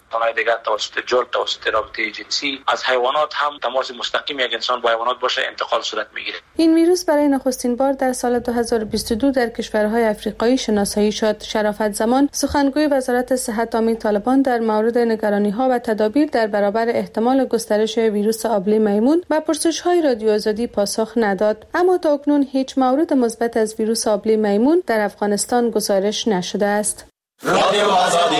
انسان‌های دیگر توسط جلد، توسط رابطه جنسی. از حیوانات هم تماس مستقیم یک انسان با حیوانات باشه انتقال صورت میگیره. این ویروس برای نخستین بار در سال دو هزار و بیست و دو در کشورهای افریقایی شناسایی شد. شرافت زمان سخنگوی وزارت صحت عامه طالبان در مورد نگرانی‌ها و تدابیر در برابر احتمال گسترش ویروس آبله میمون و پرسش‌های رادیو آزادی پاسخ نداد، اما تا اکنون هیچ مورد مثبت از ویروس آبله میمون در افغانستان گزارش نشده است. رادیو آزادی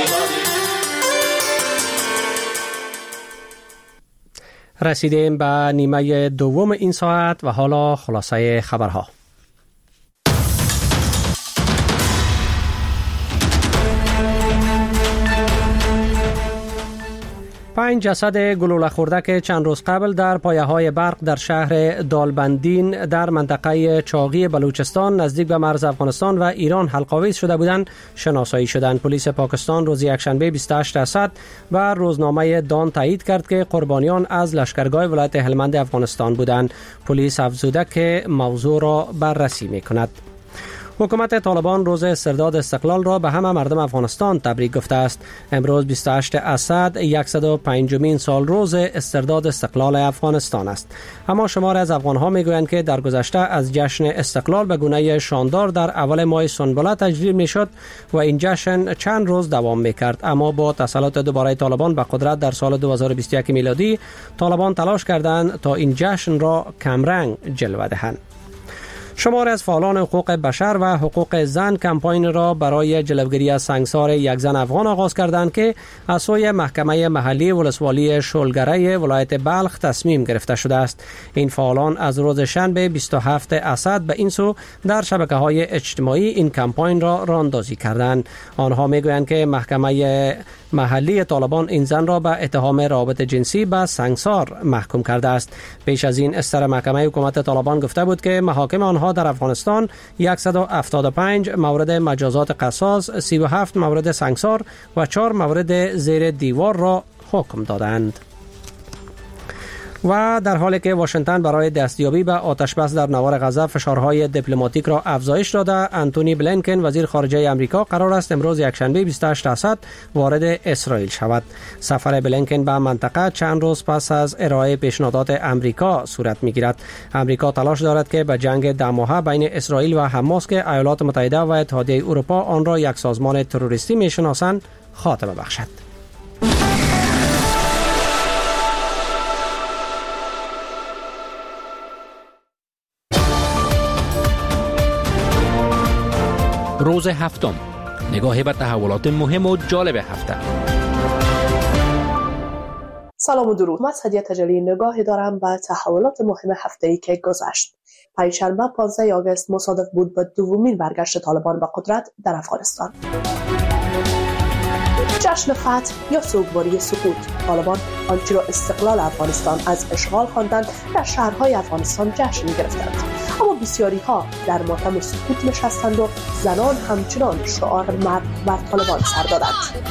رسیدیم به نیمه دوم این ساعت و حالا خلاصه خبرها. پنج جسد گلوله خورده که چند روز قبل در پایه‌های برق در شهر دالبندین در منطقه چاغی بلوچستان نزدیک به مرز افغانستان و ایران حلق‌آویز شده بودند شناسایی شدند. پلیس پاکستان روز یکشنبه بیست و هشت اسد و روزنامه دان تایید کرد که قربانیان از لشکرگاه ولایت هلمند افغانستان بودند. پلیس افزوده که موضوع را بررسی می‌کند. حکومت طالبان روز استرداد استقلال را به همه مردم افغانستان تبریک گفته است. امروز بیست و هشت اسد صد و پنجمین سال روز استرداد استقلال افغانستان است. اما شمار از افغان‌ها میگویند که در گذشته از جشن استقلال به گونه شاندار در اول ماه سنبله تجلیل میشد و این جشن چند روز دوام میکرد، اما با تسلط دوباره طالبان به قدرت در سال دو هزار و بیست و یک میلادی طالبان تلاش کردند تا این جشن را کمرنگ جلوه دهند. شمار از فعالان حقوق بشر و حقوق زن کمپاین را برای جلوگیری از سنگسار یک زن افغان آغاز کردند که از سوی محکمه محلی ولسوالی شولگره ولایت بلخ تصمیم گرفته شده است. این فعالان از روز شنبه بیست و هفت اسد به این سو در شبکه‌های اجتماعی این کمپاین را راندازی کردند. آنها میگویند که محکمه محلی طالبان این زن را به اتهام رابط جنسی به سنگسار محکوم کرده است. پیش از این استر محکمه حکومت طالبان گفته بود که محاکم آنها در افغانستان صد و هفتاد و پنج مورد مجازات قصاص، سی و هفت مورد سنگسار و چهار مورد زیر دیوار را حکم دادند. و در حالی که واشنگتن برای دستیابی به آتشبس در نوار غزه فشارهای دیپلماتیک را افزایش داده، انتونی بلینکن وزیر خارجه آمریکا قرار است امروز یکشنبه بیست و هشت اسد وارد اسرائیل شود. سفر بلینکن به منطقه چند روز پس از ارائه پیشنهادات آمریکا صورت می‌گیرد. آمریکا تلاش دارد که به جنگ ده ماهه بین اسرائیل و حماس که ایالات متحده و اتحادیه اروپا آن را یک سازمان تروریستی می‌شناسند خاتمه بخشد. روز هفتم، نگاهی به تحولات مهم و جالب هفته. سلام و درود. من سدیه تجلی نگاهی دارم به تحولات مهم هفته‌ای که گذشت. پنجشنبه پانزده آگوست مصادف بود با دومین برگشت طالبان به قدرت در افغانستان. جشن فتح یا سوگواری سقوط. طالبان آنچه را استقلال افغانستان از اشغال خواندند در شهرهای افغانستان جشن گرفتند، اما بسیاری ها در ماتم سقوط نشستند و زنان همچنان شعار مرد بر طالبان سر دادند.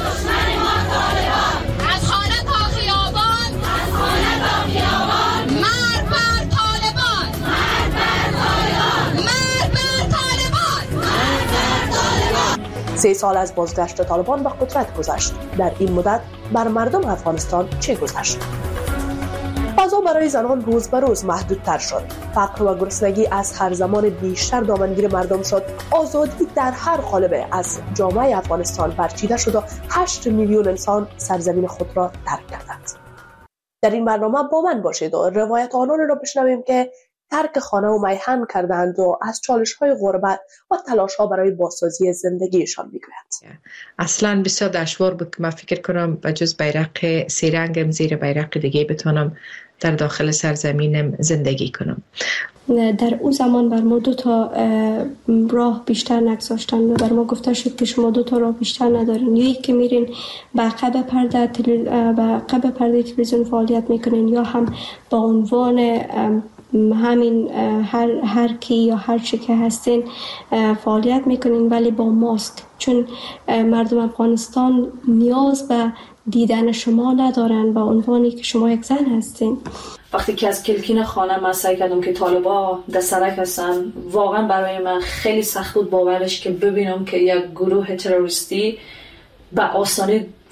از خانه تا خیابان، از خانه تا خیابان، مرد بر طالبان، مرد بر طالبان، مرد بر طالبان، مرد بر طالبان. سه سال از بازگشت طالبان به قدرت گذشت. در این مدت بر مردم افغانستان چه گذشت؟ فضا برای زنان روز به روز محدودتر شد. فقر و گرسنگی از هر زمان بیشتر دامنگیر مردم شد. آزادی در هر قالب از جامعه افغانستان برچیده شد و هشت میلیون انسان سرزمین خود را ترک کردند. در این برنامه با من باشید و روایت آنان را بشنویم که ترک خانه و میهن کردند و از چالش‌های غربت و تلاش‌ها برای بازسازی زندگیشان میگویند. اصلا بسیار دشوار بود که من فکر کنم به جز بیرق سه رنگم زیر بیرق دیگه بتونم در داخل سرزمینم زندگی کنم. در اون زمان بر ما دو تا راه بیشتر نگذاشتن و بر ما گفته شد که شما دو تا راه بیشتر ندارین، یا یک که میرین به عقب پرده تل... به عقب پرده تلویزیون فعالیت میکنین، یا هم با عنوان همین هر هر کی یا هر چی که هستین فعالیت میکنین ولی با ماسک، چون مردم افغانستان نیاز به دیدن شما ندارن با عنوانی که شما یک زن هستین. وقتی که از کلکین خانه من سعی کردم که طالبا دسترک هستن، واقعا برای من خیلی سخت بود باورش که ببینم که یک گروه تروریستی به آسانی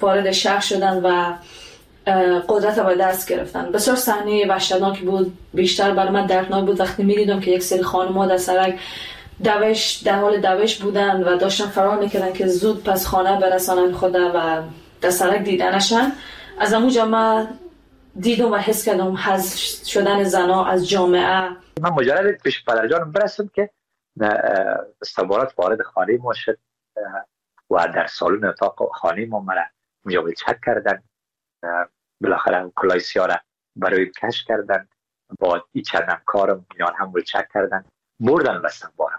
وارد شهر شدن و قدرت به دست گرفتن. بسیار صحنه وحشتناک بود. بیشتر برای من دردناک بود وقتی می‌دیدم که یک سری خانم‌ها در سرک دوش در حال دوش بودن و داشتن فرار میکردن که زود پس خانه برسانن خود و در سرک دیدنشن. از اموجا ما دیدم و حس کردم حذف شدن زنا از جامعه. من مجرد پیش پدرجانم برسم که استخبارات وارد خانه ما شد و در سالن اتاق خانه ما مرا اونجا چک کردن. بالاخره کلاه سیاه برای کش کردن. با این چند همکارم اینا هم چک کردن، بردن و استخبارم.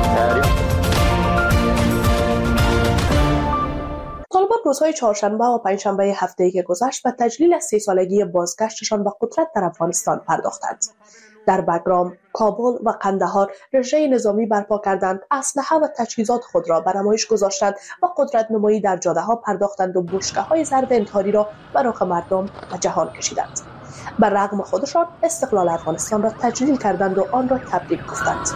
طالبان روزهای چهارشنبه و پنجشنبه هفته‌ای که گذشت به تجلیل از سی سالگی بازگشتشان به قدرت در افغانستان پرداختند. در بگرام، کابل و قندهار رژه نظامی برپا کردند، اسلحه و تجهیزات خود را به نمایش گذاشتند و قدرت نمایی در جاده‌ها پرداختند و بشکه‌های ضرب انتحاری را به رخ مردم و جهان کشیدند. بر رغم خودشان استقلال افغانستان را تجلیل کردند و آن را تبریک گفتند.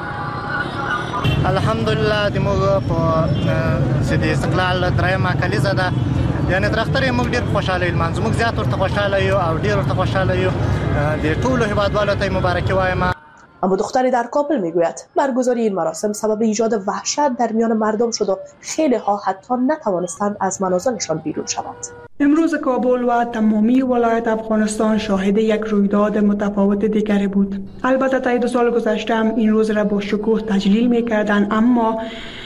الحمدلله د موږ په سید استقلال درېمه کلیزه ده، یعنی درختره موږ ډیر خوشاله یو، موږ زیات ورته خوشاله یو او ډیر ورته خوشاله یو. د ټولو هیوادوالو ته مبارکي وایم. اما دختری در کابل میگوید برگزاری این مراسم سبب ایجاد وحشت در میان مردم شد و خیلی ها حتی نتوانستند از منازلشان بیرون شوند. امروز کابل و تمامی ولایت افغانستان شاهد یک رویداد متفاوت دیگری بود. البته تا دو سال گذشته هم این روز را با شکوه تجلیل می‌کردند، اما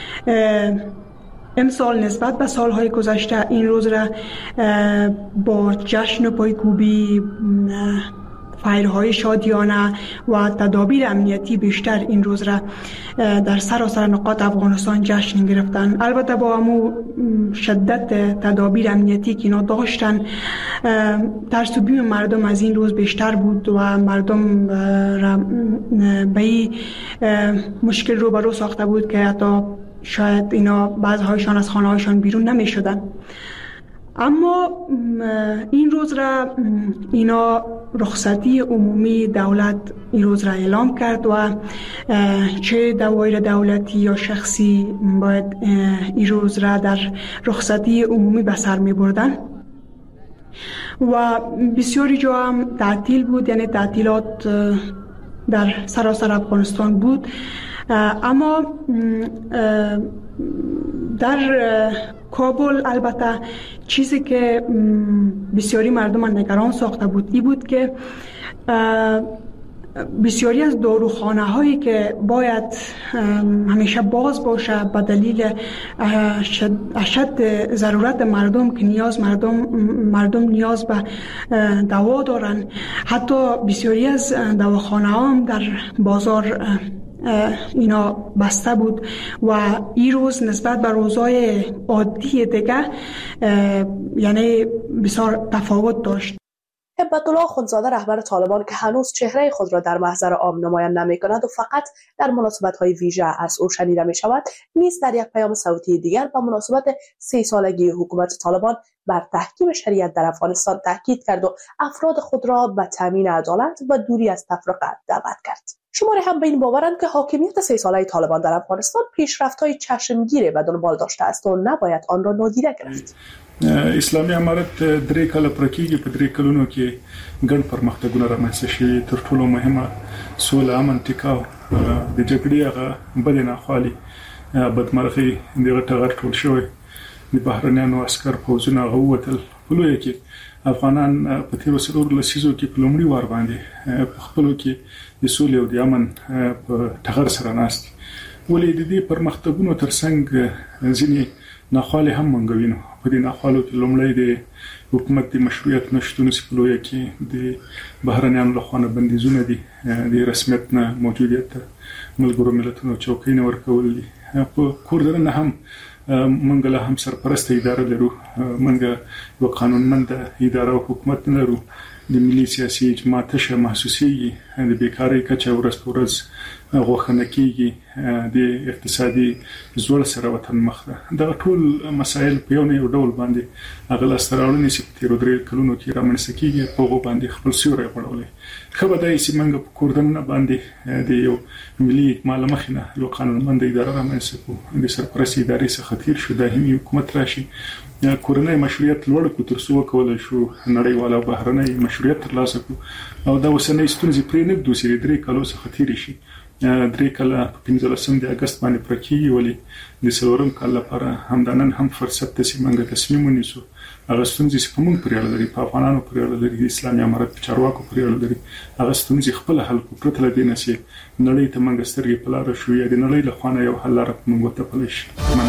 امسال نسبت به سالهای گذشته این روز را با جشن و پایکوبی، فایرهای شادیانه و تدابیر امنیتی بیشتر این روز را در سراسر نقاط افغانستان جشن گرفتن. البته با همو شدت تدابیر امنیتی که اینا داشتن، ترس و بیم مردم از این روز بیشتر بود و مردم را به این مشکل روبرو ساخته بود که حتی شاید اینا بعضی‌هایشان از خانه‌هایشان بیرون نمی شدن. اما این روز را اینا رخصتی عمومی دولت این روز را اعلام کرد و چه دوایر دولتی یا شخصی باید این روز را در رخصتی عمومی به سر می بردن و بسیاری جا هم تعطیل بود، یعنی تعطیلات در سراسر افغانستان بود. اما در کابل البته چیزی که بسیاری مردم نگران ساخته بود این بود که بسیاری از داروخانه هایی که باید همیشه باز باشه به دلیل اشد ضرورت مردم که نیاز مردم مردم نیاز به دوا دارن، حتی بسیاری از دواخانه ها هم در بازار اینا بسته بود و این روز نسبت به روزهای عادی دیگه یعنی بسیار تفاوت داشت. هبت‌الله اخوندزاده رهبر طالبان که هنوز چهره خود را در محضر عام نمایان نمی‌کند و فقط در مناسبت‌های ویژه از او شنیده می‌شود، نیز در یک پیام صوتی دیگر به مناسبت سی سالگی حکومت طالبان بر تحکیم شریعت در افغانستان تاکید کرد و افراد خود را به تامین عدالت و دوری از تفرقه دعوت کرد. شماری هم به این باورند که حاکمیت سی ساله طالبان در افغانستان پیشرفت‌های چشمگیر به دنبال داشته است و نباید آن را نادیده گرفت. اسلامي امارت درې کاله پر کېږي. په درې کلونو کې ګڼ پرمختګونه رامنځته شوي. تر ټولو مهمه سوله، امن، ټیکاو، د جګړې هغه بدې ناخوالې، بدمرغۍ دغه ټغر ټول شوی. د بهرنیانو عسکر پوځونه هغه ووتل. په لویه کې افغانان په تېرو څلورو لسیزو کې په لومړي وار باندې په خپلو کې د سولې او د امن په ټغر سره ناست. ولې د دې پرمختګونو ترڅنګ ځینې ناخوالې هم منګوینو. په دې ناخوالو کې لومړی د حکومت د مشروعیت نشتون سپلویا کې د بهرنیانو لخوا نه بندیزونه دي، د رسمیت نه موجودیت ملګرو ملتونو چوکۍ نه ورکول دي. په کور دننه هم موږ له هم سرپرسته اداره لرو، موږ یو قانونمند اداره او حکومت نه لرو. د ملي سیاسي اجماع تشه محسوسیږي د بیکاری کچه ورځ په ورځ غوښنه کیږي، د اقتصادي زوړ سره وطن مخ ده. دا ټول مسایل په یو نه یو ډول باندې هغه لاس راوړنې چې په تیرو درې کلونو کې رامنځته کیږي په هغو باندې خپل سیوری غوړولی. ښه به دا چې موږ په کوردن باندې د یو ملي اکمال مخې نه یو قانونمند اداره رامنځته کړو، د سرپرستي ادارې څخه تیر شو، داهمي حکومت راشي، کورنۍ مشروعیت لوړ کړو تر څو وکولای شو نړیوال او بهرنی مشروعیت ترلاسه کړو. او دا اوسنۍ ستونزې پرې نه ږدو چې د درې کالو څخه تېرې شي. درې کاله په پنځلسم د اګست باندې پوره کېږي، ولې د څلورم کال لپاره همدا نن هم فرصت ده چې موږ تصمیم ونیسو. هغه ستونزې چې په موږ پورې اړه لري، په افغانانو پورې اړه لري، د اسلامي امارت په چارواکو پورې اړه لري، هغه ستونزې خپله حل کړو پرته له دې نه چې نړۍ ته موږ سترګې په لاره شو یا د نړۍ له خوا نه یو حل لاره موږ وتپلی شي.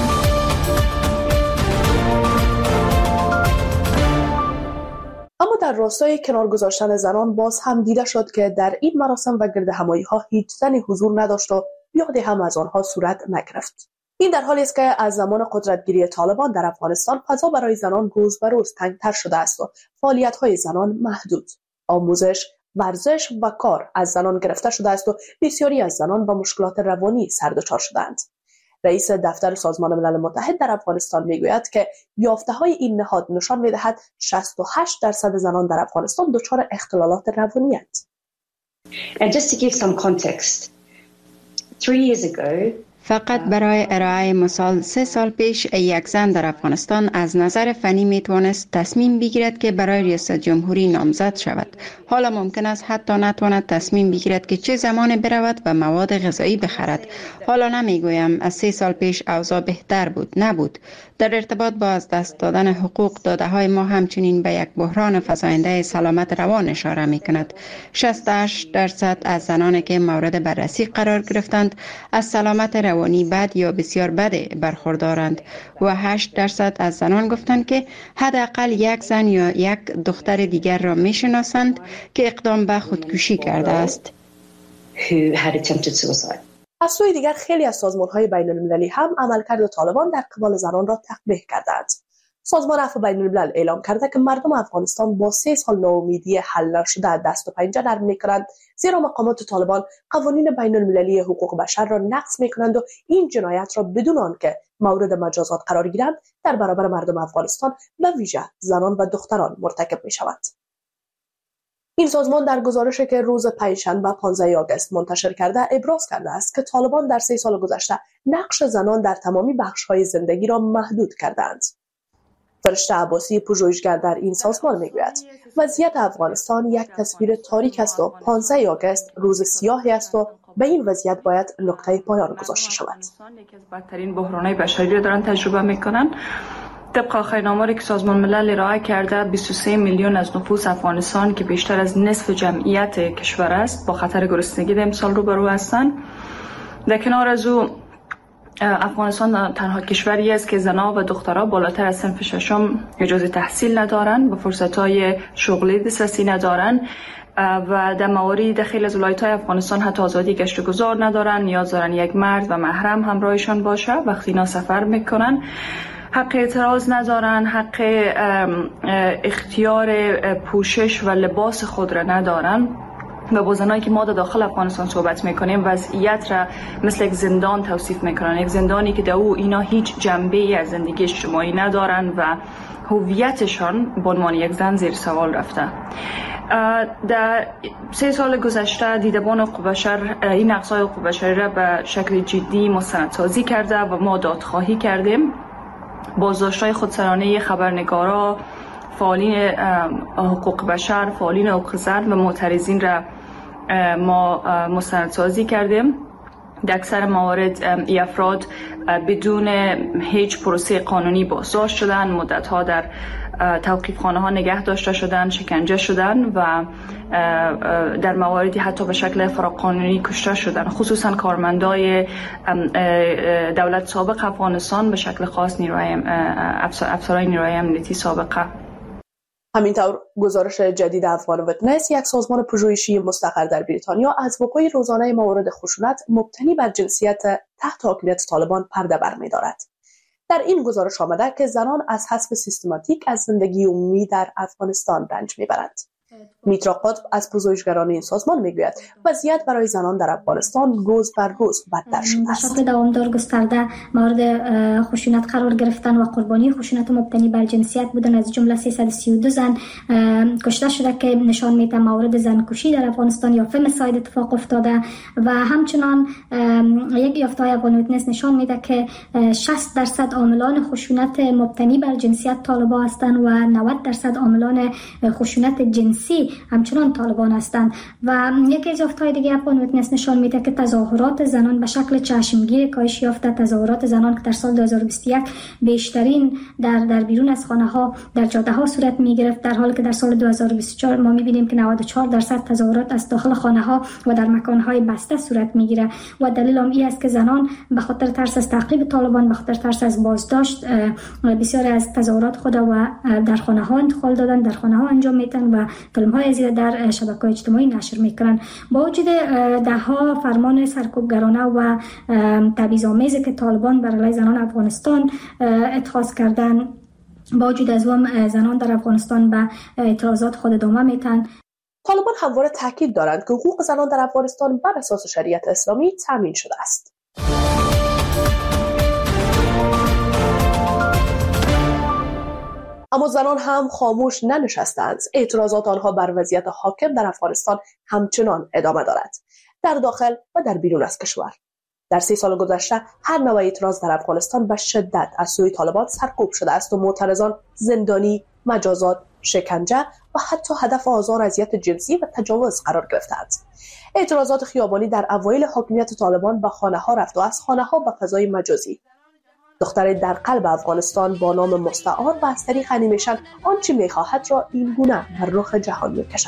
اما در راستای کنار گذاشتن زنان باز هم دیده شد که در این مراسم و گرد همایی ها هیچ زنی حضور نداشت و یادی هم از آنها صورت نگرفت. این در حالی است که از زمان قدرتگیری طالبان در افغانستان فضا برای زنان روز به روز تنگتر شده است و فعالیت های زنان محدود، آموزش، ورزش و کار از زنان گرفته شده است و بسیاری از زنان با مشکلات روانی سردچار شدند. رئیس دفتر سازمان ملل متحد در افغانستان میگوید که یافته‌های این نهاد نشان می‌دهد شصت و هشت درصد زنان در افغانستان دچار اختلالات روانی اند. And just to give some context, three years ago فقط برای ارائه مثال، سه سال پیش یک زن در افغانستان از نظر فنی می توانست تصمیم بگیرد که برای ریاست جمهوری نامزد شود. حالا ممکن است حتی نتواند تصمیم بگیرد که چه زمان برود و مواد غذایی بخرد. حالا نمیگویم از سه سال پیش اوضاع بهتر بود، نبود. در ارتباط با از دست دادن حقوق داده های ما همچنین به یک بحران فزاینده سلامت روان اشاره می کند. شصت و هشت درصد از زنانی که مورد بررسی قرار گرفتند از سلامت روانی بد یا بسیار بد برخوردارند و هشت درصد از زنان گفتند که حداقل یک زن یا یک دختر دیگر را می شناسند که اقدام به خودکشی کرده است. از سوی دیگر خیلی از سازمان‌های بین‌المللی هم عملکرد طالبان در قبال زنان را تقبیح کردند. سازمان عفو بین‌الملل اعلام کرده که مردم افغانستان با سه سال ناامیدی حل نشده دست و پنجه نرم می‌کنند، زیرا مقامات طالبان قوانین بین‌المللی حقوق بشر را نقض می‌کنند و این جنایت را بدون آنکه مورد مجازات قرار گیرند در برابر مردم افغانستان به ویژه زنان و دختران مرتکب می‌شوند. این سازمان در گزارشی که روز پنجشنبه پانزده آگوست منتشر کرده ابراز کرده است که طالبان در سه سال گذشته نقش زنان در تمامی بخش‌های زندگی را محدود کردند. فرشته عباسی پژوهشگر در این سازمان میگوید وضعیت افغانستان یک تصویر تاریک است و پانزده آگوست روز سیاهی است و به این وضعیت باید نقطه پایان گذاشته شود. یکی از بدترین بحران‌های بشری را دارن تجربه میکنن. طبق آخرین آماری که سازمان ملل ارائه کرده بیست و سه میلیون از نفوس افغانستان که بیشتر از نصف جمعیت کشور است با خطر گرسنگی در امسال روبرو هستند. در کنار از او افغانستان تنها کشوری است که زنان و دخترها بالاتر از صنف ششم اجازه تحصیل ندارند و فرصت‌های شغلی دسترسی ندارند و در موارد خیلی از ولایت‌های افغانستان حتی آزادی گشت و گذار ندارند. نیاز دارند یک مرد و محرم همراهشان باشه وقتی اینا سفر میکنن. حق اعتراض ندارن، حق اختیار پوشش و لباس خود را ندارن و با زنایی که ما در داخل افغانستان صحبت میکنیم وضعیت را مثل یک زندان توصیف میکنن، یک زندانی که در او اینا هیچ جنبه از زندگی اجتماعی ندارن و هویتشان به عنوان یک زن زیر سوال رفته. در سه سال گذشته دیدبان حقوق بشر این نقض‌های حقوق بشری را به شکل جدی مستندسازی کرده و ما دادخواهی کردیم. بازداشت‌های خودسرانه خبرنگارا، فعالین حقوق بشر، فعالین حقوق زن و معترضین را ما مستندسازی کردیم. در اکثر موارد ای افراد بدون هیچ پروسه قانونی بازداشت شدند، مدت‌ها در توقیفخانه ها نگه داشته شدند، شکنجه شدند و در مواردی حتی به شکل فراقانونی کشته شدند. خصوصا کارمندای دولت سابق افغانستان، به شکل خاص نیروهای افسران نیروهای امنیتی سابقه. همینطور گزارش جدید افغان ویتنس، یک سازمان پژوهشی مستقر در بریتانیا، از وقوع روزانه موارد خشونت مبتنی بر جنسیت تحت حاکمیت طالبان پرده برمی‌دارد. در این گزارش آمده که زنان از حذف سیستماتیک از زندگی عمومی در افغانستان رنج میبرند. میترا قطب از پژوهشگران این سازمان میگوید وضعیت برای زنان در افغانستان روز بر روز بدتر شده است. به شکل دوامدار گسترده مورد خشونت قرار گرفتن و قربانی خشونت مبتنی بر جنسیت بودن، از جمله سیصد و سی و دو زن کشته شده که نشان میده مورد زنکشی در افغانستان یا فمساید اتفاق افتاده و همچنان یک یافته‌های افغان ویتنس نشان میده که شصت درصد عاملان خشونت مبتنی بر جنسیت طالبان هستند و نود درصد عاملان خشونت جنسی همچنان طالبان هستند. و یکی از یافته‌های دیگه افغان ویتنس نشان میده که تظاهرات زنان به شکل چشمگیر کاهش یافته. تظاهرات زنان که در سال دو هزار و بیست و یک بیشترین در در بیرون از خانه ها در جاده ها صورت می گرفت، در حالی که در سال دو هزار و بیست و چهار ما می بینیم که نود و چهار درصد تظاهرات از داخل خانه ها و در مکان های بسته صورت می گیره. و دلیل هم این است که زنان به خاطر ترس از تعقیب طالبان، به خاطر ترس از بازداشت، بسیار از تظاهرات خود و در خانه ها انتقال دادن، در خانه ها انجام میدن و فیلم های از در شبکه‌های اجتماعی نشر میکنن. با وجود ده ها فرمان سرکوبگرانه و تبعیض‌آمیزی که طالبان بر علیه زنان افغانستان اتخاذ کردن، با وجود از اون زنان در افغانستان به اعتراضات خود ادامه میتن. طالبان همواره تاکید دارند که حقوق زنان در افغانستان بر اساس شریعت اسلامی تامین شده است. اما زنان هم خاموش ننشستند. اعتراضات آنها بر وضعیت حاکم در افغانستان همچنان ادامه دارد، در داخل و در بیرون از کشور. در سی سال گذشته هر نوع اعتراض در افغانستان به شدت از سوی طالبان سرکوب شده است و معترضان زندانی، مجازات، شکنجه و حتی هدف آزار و اذیت جنسی و تجاوز قرار گرفتند. اعتراضات خیابانی در اوایل حاکمیت طالبان به خانه ها رفت و از خانه ها به فضای مجازی. دختری در قلب افغانستان با نام مستعار و از طریق انیمیشن آنچه میخواهد را این گونه بر رخ جهان میکشد.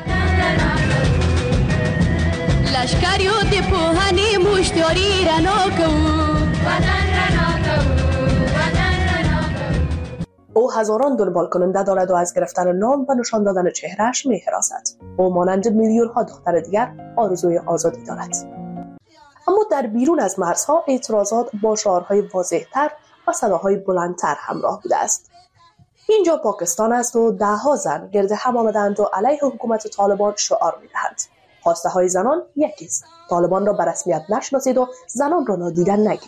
لشکری و دی پوهنی مشتیاری رنا کو وطن رنا کو وطن رنا کو. او هزاران دنبال کننده دارد و از گرفتن نام و نشان دادن چهرهش می‌هراسد. او مانند میلیون ها دختر دیگر آرزوی آزادی دارد. اما در بیرون از مرزها اعتراضات با شعارهای واضح‌تر و صداهای بلندتر همراه بوده است. اینجا پاکستان است و ده ها زن گرد هم آمدند و علیه حکومت طالبان شعار می‌دهند. خواسته های زنان یکی است: طالبان را به رسمیت نشناسید و زنان را نادیده نگیرید.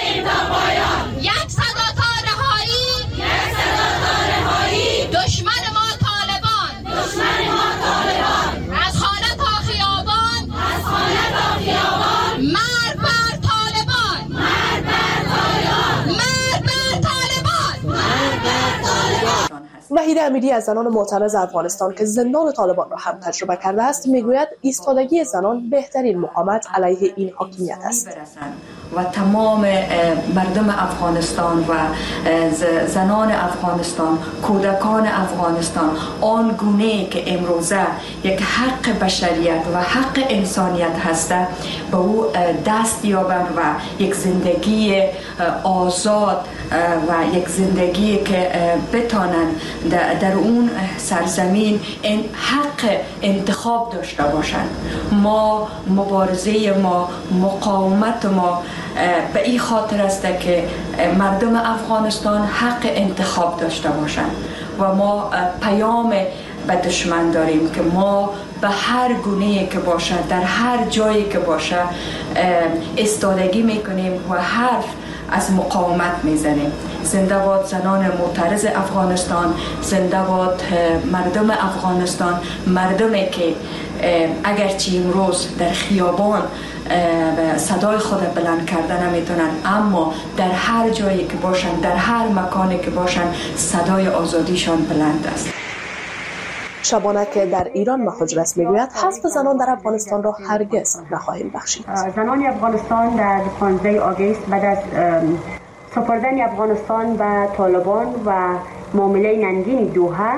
یک صدا تا رهایی، یک صدا تا رهایی، دشمن ما طالبان، دشمن ما طالبان، از خانه تا خیابان، از خانه تا خیابان، مرد بر طالبان، مرد بر طالبان، مرد بر طالبان، مرد بر طالبان. وحیده امیری از زنان معترض افغانستان که زندان طالبان را هم تجربه کرده است میگوید ایستادگی زنان بهترین مقاومت علیه این حاکمیت است. و تمام مردم افغانستان و زنان افغانستان، کودکان افغانستان آن گونه که امروزه یک حق بشریت و حق انسانیت هسته به او دست یابند و یک زندگی آزاد و یک زندگی که بتانند در اون سرزمین این حق انتخاب داشته باشند. ما مبارزه ما، مقاومت ما به این خاطر است که مردم افغانستان حق انتخاب داشته باشند و ما پیام به دشمن داریم که ما به هر گونه‌ای که باشه، در هر جایی که باشه ایستادگی میکنیم و حرف از مقاومت میزنیم. زنده باد زنان معترض افغانستان، زنده باد مردم افغانستان، مردمی که اگرچه امروز در خیابان صدای خود بلند کرده نمیتونن، اما در هر جایی که باشن، در هر مکانی که باشن، صدای آزادیشان بلند است. شبانه که در ایران مهاجرت میگوید حذف زنان در افغانستان را هرگز نخواهیم بخشید. زنان افغانستان در پانزده آگوست بعد از سپردن افغانستان به طالبان و معامله ننگین دوحه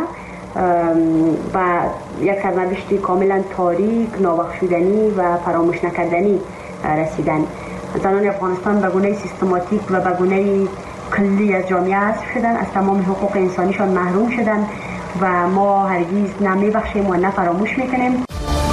و یک سرنوشت کاملا تاریک، نابخشودنی و فراموش نکردنی رسیدن، زنان افغانستان به گونه سیستماتیک و به گونه کلی از جامعه حذف شدن، از تمام حقوق انسانیشان محروم شدن و ما هرگز نمیبخشیم و نه فراموش میکنیم.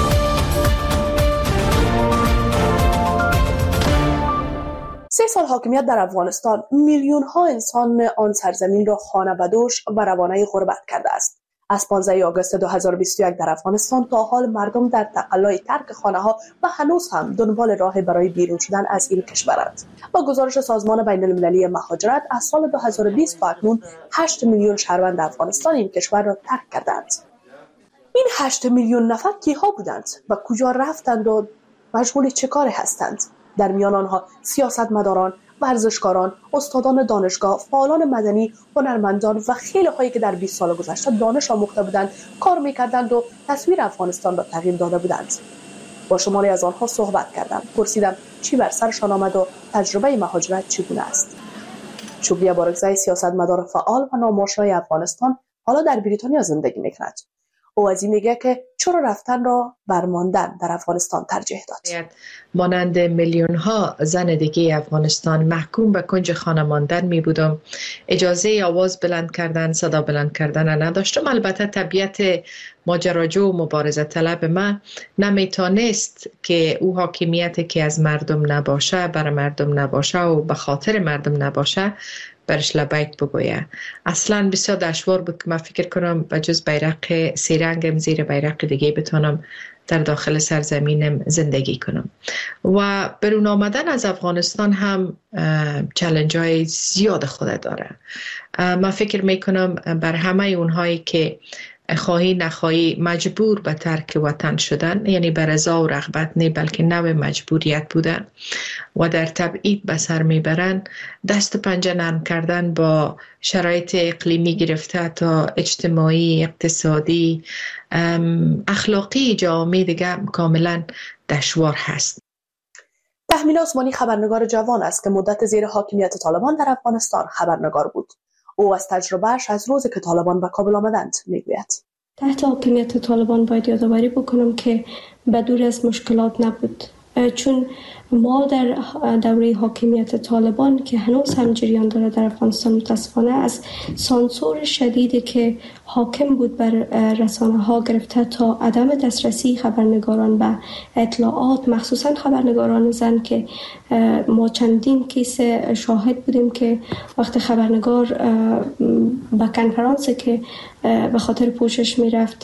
سه سال حاکمیت در افغانستان میلیون ها انسان آن سرزمین را خانه بدوش و روانه غربت کرده است. از پانزده آگوست دو هزار و بیست و یک در افغانستان تا حال مردم در تقلای ترک خانه ها و هنوز هم دنبال راه برای بیرون شدن از این کشورند. با گزارش سازمان بین المللی مهاجرت از سال دو هزار و بیست تا اکنون هشت میلیون شهروند افغانستان این کشور را ترک کردند. این هشت میلیون نفر کیها بودند و کجا رفتند و مشغول چه کاری هستند؟ در میان آنها سیاستمداران، ورزشکاران، استادان دانشگاه، فعالان مدنی، هنرمندان و خیلی هایی که در بیست سال گذشته دانش آموخته بودند، کار میکردند و تصویر افغانستان را تغییر داده بودند. با شماری از آنها صحبت کردم. پرسیدم چی بر سرشان آمد و تجربه مهاجرت چگونه است. شکریه بارکزی، سیاستمدار فعال و ناماشای افغانستان، حالا در بریتانیا زندگی میکند. او از این میگه که چرا رفتن را بر ماندن در افغانستان ترجیح داد. مانند میلیون ها زن دیگه افغانستان محکوم به کنج خانه ماندن می بودم. اجازه آواز بلند کردن، صدا بلند کردن نداشتم. البته طبیعت ماجراجو و مبارزه طلب من نمیتونست که او حاکمیت که از مردم نباشه، بر مردم نباشه و به خاطر مردم نباشه برش لبیک بگویه. اصلا بسیار دشوار بود که من فکر کنم به جز بیرق سیرنگم زیر بیرق دیگه بتونم در داخل سرزمینم زندگی کنم. و برون آمدن از افغانستان هم چالش های زیاد خود داره. من فکر میکنم بر همه اونهایی که خواهی نخواهی مجبور به ترک وطن شدن، یعنی به رضا و رغبت نه بلکه نوع مجبوریت بودن و در تبعید به سر میبرن، دست و پنجه نرم کردن با شرایط اقلیمی گرفته تا اجتماعی، اقتصادی، اخلاقی جامعه دیگه کاملا دشوار هست. تحمیل عثمانی خبرنگار جوان است که مدت زیر حاکمیت طالبان در افغانستان خبرنگار بود. او از تجربهش از روزی که طالبان به کابل آمدند میگوید. تحت حاکمیت طالبان باید یادآوری بکنم که به دور از مشکلات نبود، چون ما در دوره حاکمیت طالبان که هنوز هم جریان داره در افغانستان متاسفانه از سانسور شدیدی که حاکم بود بر رسانه ها گرفته تا عدم دسترسی خبرنگاران به اطلاعات، مخصوصا خبرنگاران زن که ما چندین کیس شاهد بودیم که وقت خبرنگار به کنفرانسی که به خاطر پوشش میرفت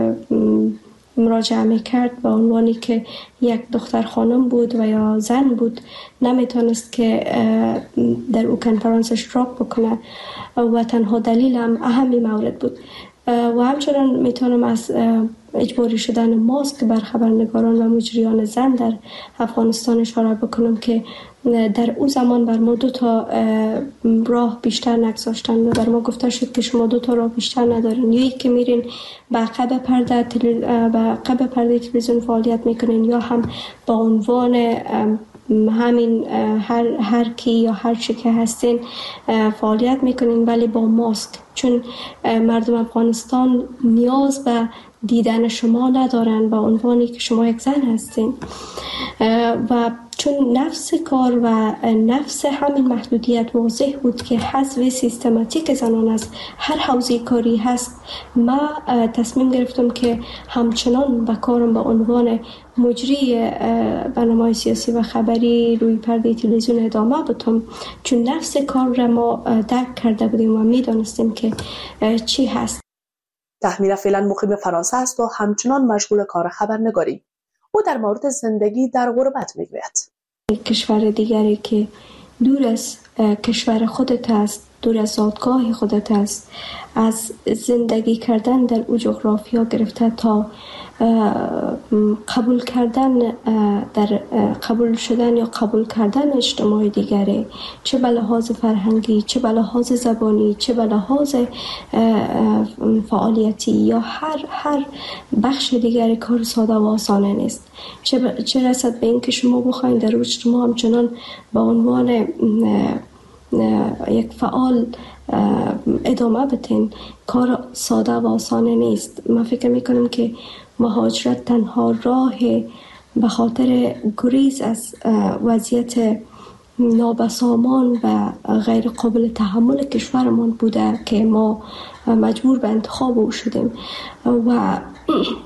مراجعه میکرد با عنوانی که یک دختر خانم بود و یا زن بود، نمیتونست که در او کنفرانس اشتراک بکنه و تنها دلیل هم اهمی مورد بود. و همچنان میتونم از اجباری شدن ماسک بر خبرنگاران و مجریان زن در افغانستان اشاره بکنم که در او زمان بر ما دو تا راه بیشتر نگذاشتن و بر ما گفته شد که شما دو تا راه بیشتر ندارین، یا یک که میرین به عقب پرده به عقب پرده تلویزیون فعالیت میکنین، یا هم با عنوان همین هر هر کی یا هر چی که هستین فعالیت میکنین ولی با ماسک، چون مردم افغانستان نیاز به دیدن شما ندارن با عنوانی که شما یک زن هستین. و چون نفس کار و نفس همین محدودیت واضح بود که حذف سیستماتیک زنان از هر حوزه کاری هست، ما تصمیم گرفتم که همچنان به کارم به عنوان مجری برنامه‌های سیاسی و خبری روی پرده تلویزیون ادامه بدم، چون نفس کار را ما درک کرده بودیم و میدانستیم که چی هست. تحمیل فعلا مقیم فرانسه است و همچنان مشغول کار خبرنگاری. او در مورد زندگی در غربت میگوید. کشور دیگری که دور از کشور خودت است، دور از زادگاه خودت است، از زندگی کردن در او جغرافیا گرفته تا قبول کردن در قبول شدن یا قبول کردن اجتماع دیگری، چه به لحاظ فرهنگی، چه به لحاظ زبانی، چه به لحاظ فعالیتی یا هر هر بخش دیگری کار ساده و آسانه نیست. چه چه رسد به این که شما بخواید در اجتماع همچنان به عنوان یک فعال ادامه بتین، کار ساده و آسانه نیست. من فکر میکنم که مهاجرت تنها راه به خاطر گریز از وضعیت نابسامان و غیر قابل تحمل کشورمان بوده که ما مجبور به انتخاب او شدیم. و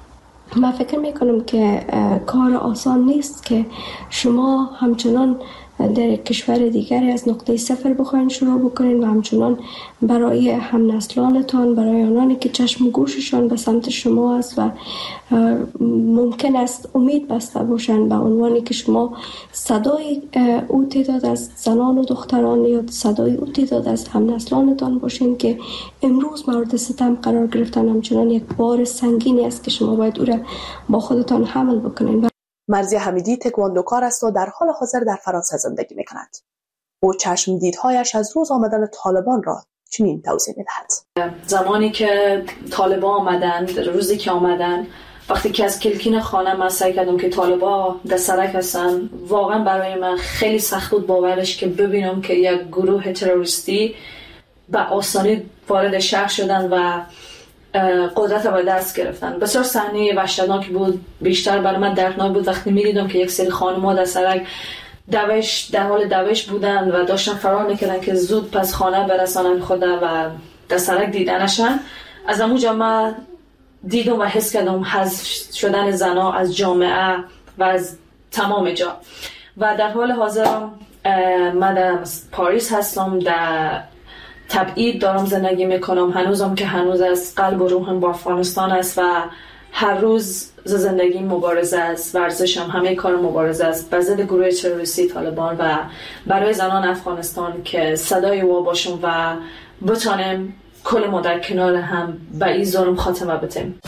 من فکر میکنم که کار آسان نیست که شما همچنان در کشور دیگری از نقطه صفر بخواین شروع بکنین و همچنان برای هم نسلانتان، برای آنانی که چشم و گوششان به سمت شما است و ممکن است امید بسته باشند به عنوانی که شما صدای او تعداد از زنان و دختران یا صدای او تعداد از هم نسلانتان باشین که امروز مورد ستم قرار گرفتن، همچنان یک بار سنگینی است که شما باید او را با خودتان حمل بکنین. مرزی حمیدی تکواندوکار است و در حال حاضر در فرانسه زندگی می کند. او چشم دیدهایش از روز آمدن طالبان را چنین توضیح می دهد. زمانی که طالبان آمدن، روزی که آمدن، وقتی که از کلکین خانه من سعی کردم که طالبان در سرک هستن، واقعا برای من خیلی سخت بود باورش که ببینم که یک گروه تروریستی به آسانی وارد شهر شدن و قدرت را به دست گرفتن. بسیار صحنه وحشتناک بود. بیشتر برای من دردناک بود وقتی می‌دیدم که یک سری خانم‌ها در سرک دوش در حال دوش بودن و داشتن فرار می‌کردن که زود پس خانه برسانن خود و در سرک دیدنشان. از اونجا من دیدم و حس کردم حذف شدن زن‌ها از جامعه و از تمام جا. و در حال حاضر من در پاریس هستم، در تبعید دارم زندگی میکنم. هنوزم که هنوز از قلب و روحم با افغانستان است و هر روز زندگی مبارزه است، ورزشم همه کار مبارزه است به ضد گروه تروریستی طالبان و برای زنان افغانستان که صدای او باشم و بتانیم کل ما در کنار هم به این ظلم خاتمه بدیم.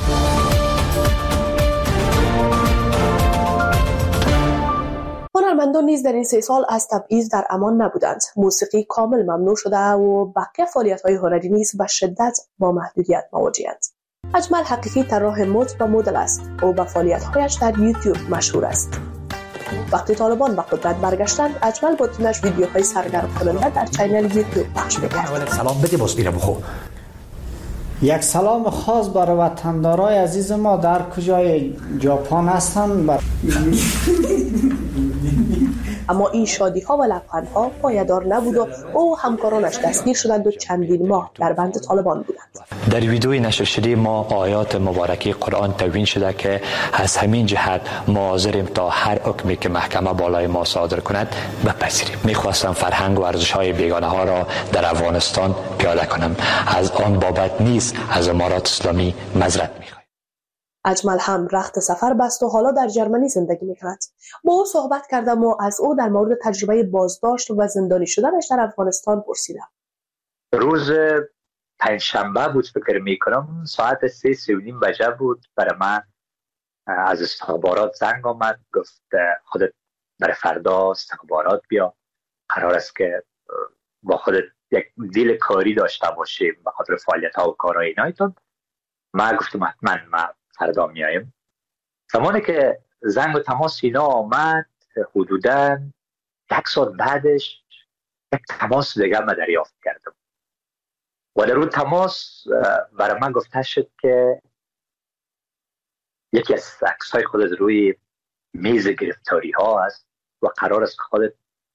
هنرمندان نیز در این سه سال از تبعیض در امان نبودند. موسیقی کامل ممنوع شده و بقیه فعالیت‌های هنری نیز به شدت با محدودیت مواجه‌اند. اجمل حقیقی طراح مد و مدل است. او با فعالیت‌هایش در یوتیوب مشهور است. وقتی طالبان به قدرت برگشتند، اجمل با تیمش ویدیوهای سرگرم کننده در چینل یوتیوب پخش می‌کرد. سلام بده باز میرم خو. یک سلام خاص برای وطندارای عزیز ما در کجای ژاپن هستند. بر... اما این شادی ها و لبخندها پایدار نبود و او همکارانش دستگیر شدند و چندین ماه در بند طالبان بودند. در ویدیوی نشر شده ما آیات مبارکه قرآن تدوین شده که از همین جهت ما حاضریم تا هر حکمی که محکمه بالای ما صادر کند بپذیریم. میخواستم فرهنگ و ارزش های بیگانه ها را در افغانستان پیاده کنم. از آن بابت نیز از امارات اسلامی معذرت میخوایم. اجمل هم رخت سفر بست و حالا در جرمنی زندگی میکند. با او صحبت کردم و از او در مورد تجربه بازداشت و زندانی شدنش در افغانستان پرسیدم. روز پنجشنبه بود فکر میکنم، ساعت سه سی و نیم بجه بود. برای من از استخبارات زنگ آمد، گفت خودت برای فردا استخبارات بیا، قرار است که با خودت یک دیل کاری داشته باشیم به خاطر فعالیت ها و کارهای اینایتون. من گفتم حتما من فردا میایم. زمانی که زنگ و تماس اینا آمد، حدوداً یک ساعت بعدش یک تماس دیگه من دریافت کردم و در اون تماس برای من گفته شد که یکی از عکس‌های خودت روی میز گرفتاری ها است و قرار است که خودت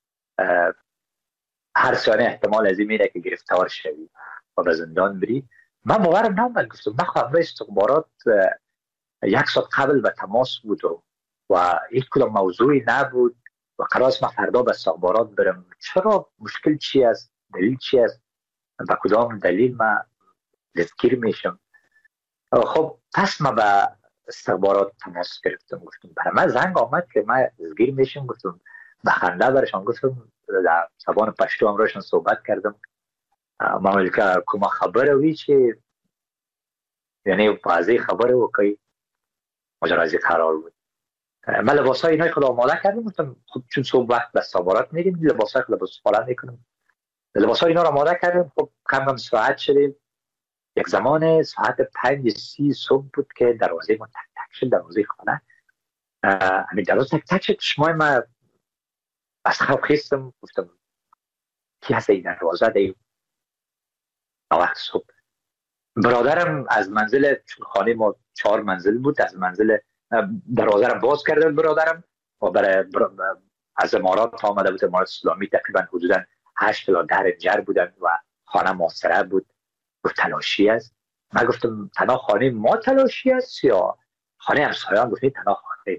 هر ثانیه احتمال از این میره که گرفتار شوی و به زندان بری. من باورم نمیاد. گفتم من خبر استخبارات یک ساعت قبل به تماس بود و, و هیچ کدام موضوعی نبود و قرار است من فردا به استخبارات برم. چرا؟ مشکل چی است؟ دلیل چی است؟ به کدام دلیل من دستگیر میشم؟ خب پس من به استخبارات تماس گرفتم. گفتم برای من زنگ آمد که من دستگیر میشم. گفتم به خنده برشان گفتم در زبان پشتو هم روشان صحبت کردم. من که کما خبره وی چی یعنی واضح خبره و که ماجرای قرار بود. من لباسای اینای خود آماده کردم. گفتم خب چون صبح وقت به استخبارات میریم لباسای خود لباس فعلا میکنم. لباسای اینا رو آماده کردم. خب کم کم ساعت شدیم. یک زمان ساعت پنج سی صبح بود که دروازه ما تک تک شد. دروازه خانه همین دروازه تک تک شد. شمای من از خواب خیستم. گفتم کی هست این دروازه دیم وقت صبح. برادرم از منزل، چون خانه ما چهار منزل بود، از منزل دروازه رو باز کرده برادرم و برای بر... از امارات آمده بود. امارات اسلامی تقریبا حدودا هشت تا ده رنجر بودن و خانه محاصره بود. گفت تلاشی است. من گفتم تنها خانه ما تلاشی است یا خانه همسایه‌ام؟ گفت تنها خانه ما.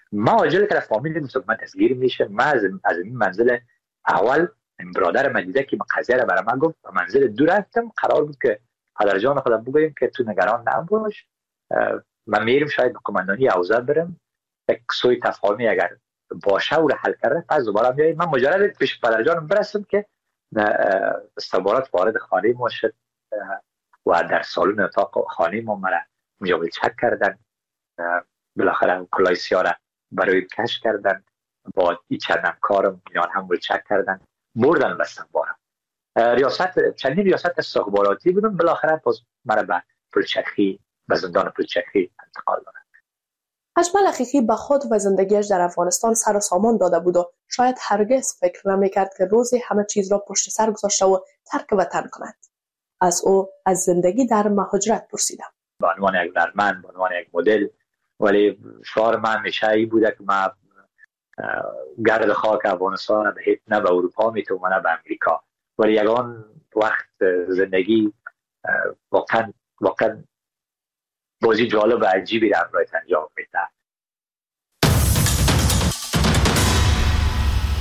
ما عاجل که فامیل مسلمان تسگیر میشه. ما از از این منزل اول این برادر من دیده که قضیه را برای من گفت، منزل دور رفتم، قرار بود که پدر جان خودم بگویم که تو نگران نباش، من میرم شاید به قماندانی اوضاع برم، یک سوی تفاهمی اگر باشه او را حل کرده پس دوباره میایم. من مجرد پیش پدر جانم برسم که استخبارات وارد خانه ما شد و در سالن اتاق خانه ما مرا اونجا چک کردن، بالاخره کلاه سیاه را برای کش کردن، با این چند همکارم اینا هم چک کردن، بردن به استخبارات. ریاست چندین ریاست استخباراتی بودم، بالاخره باز مرا به پلچرخی، به زندان پلچرخی انتقال دادن. اجمل حقیقی به خود و زندگیش در افغانستان سر و سامان داده بود و شاید هرگز فکر نمی‌کرد که روزی همه چیز را پشت سر گذاشته و ترک وطن کند. از او از زندگی در مهاجرت پرسیدم. به عنوان یک هنرمند، به عنوان یک مدل، ولی شعار من همیشه این بوده که من گرد خاک افغانستان به هیچ نه به اروپا میتونم نه به امریکا، ولی یگان وقت زندگی واقعا واقعا بازی جالب و عجیبی را برایت انجام میده.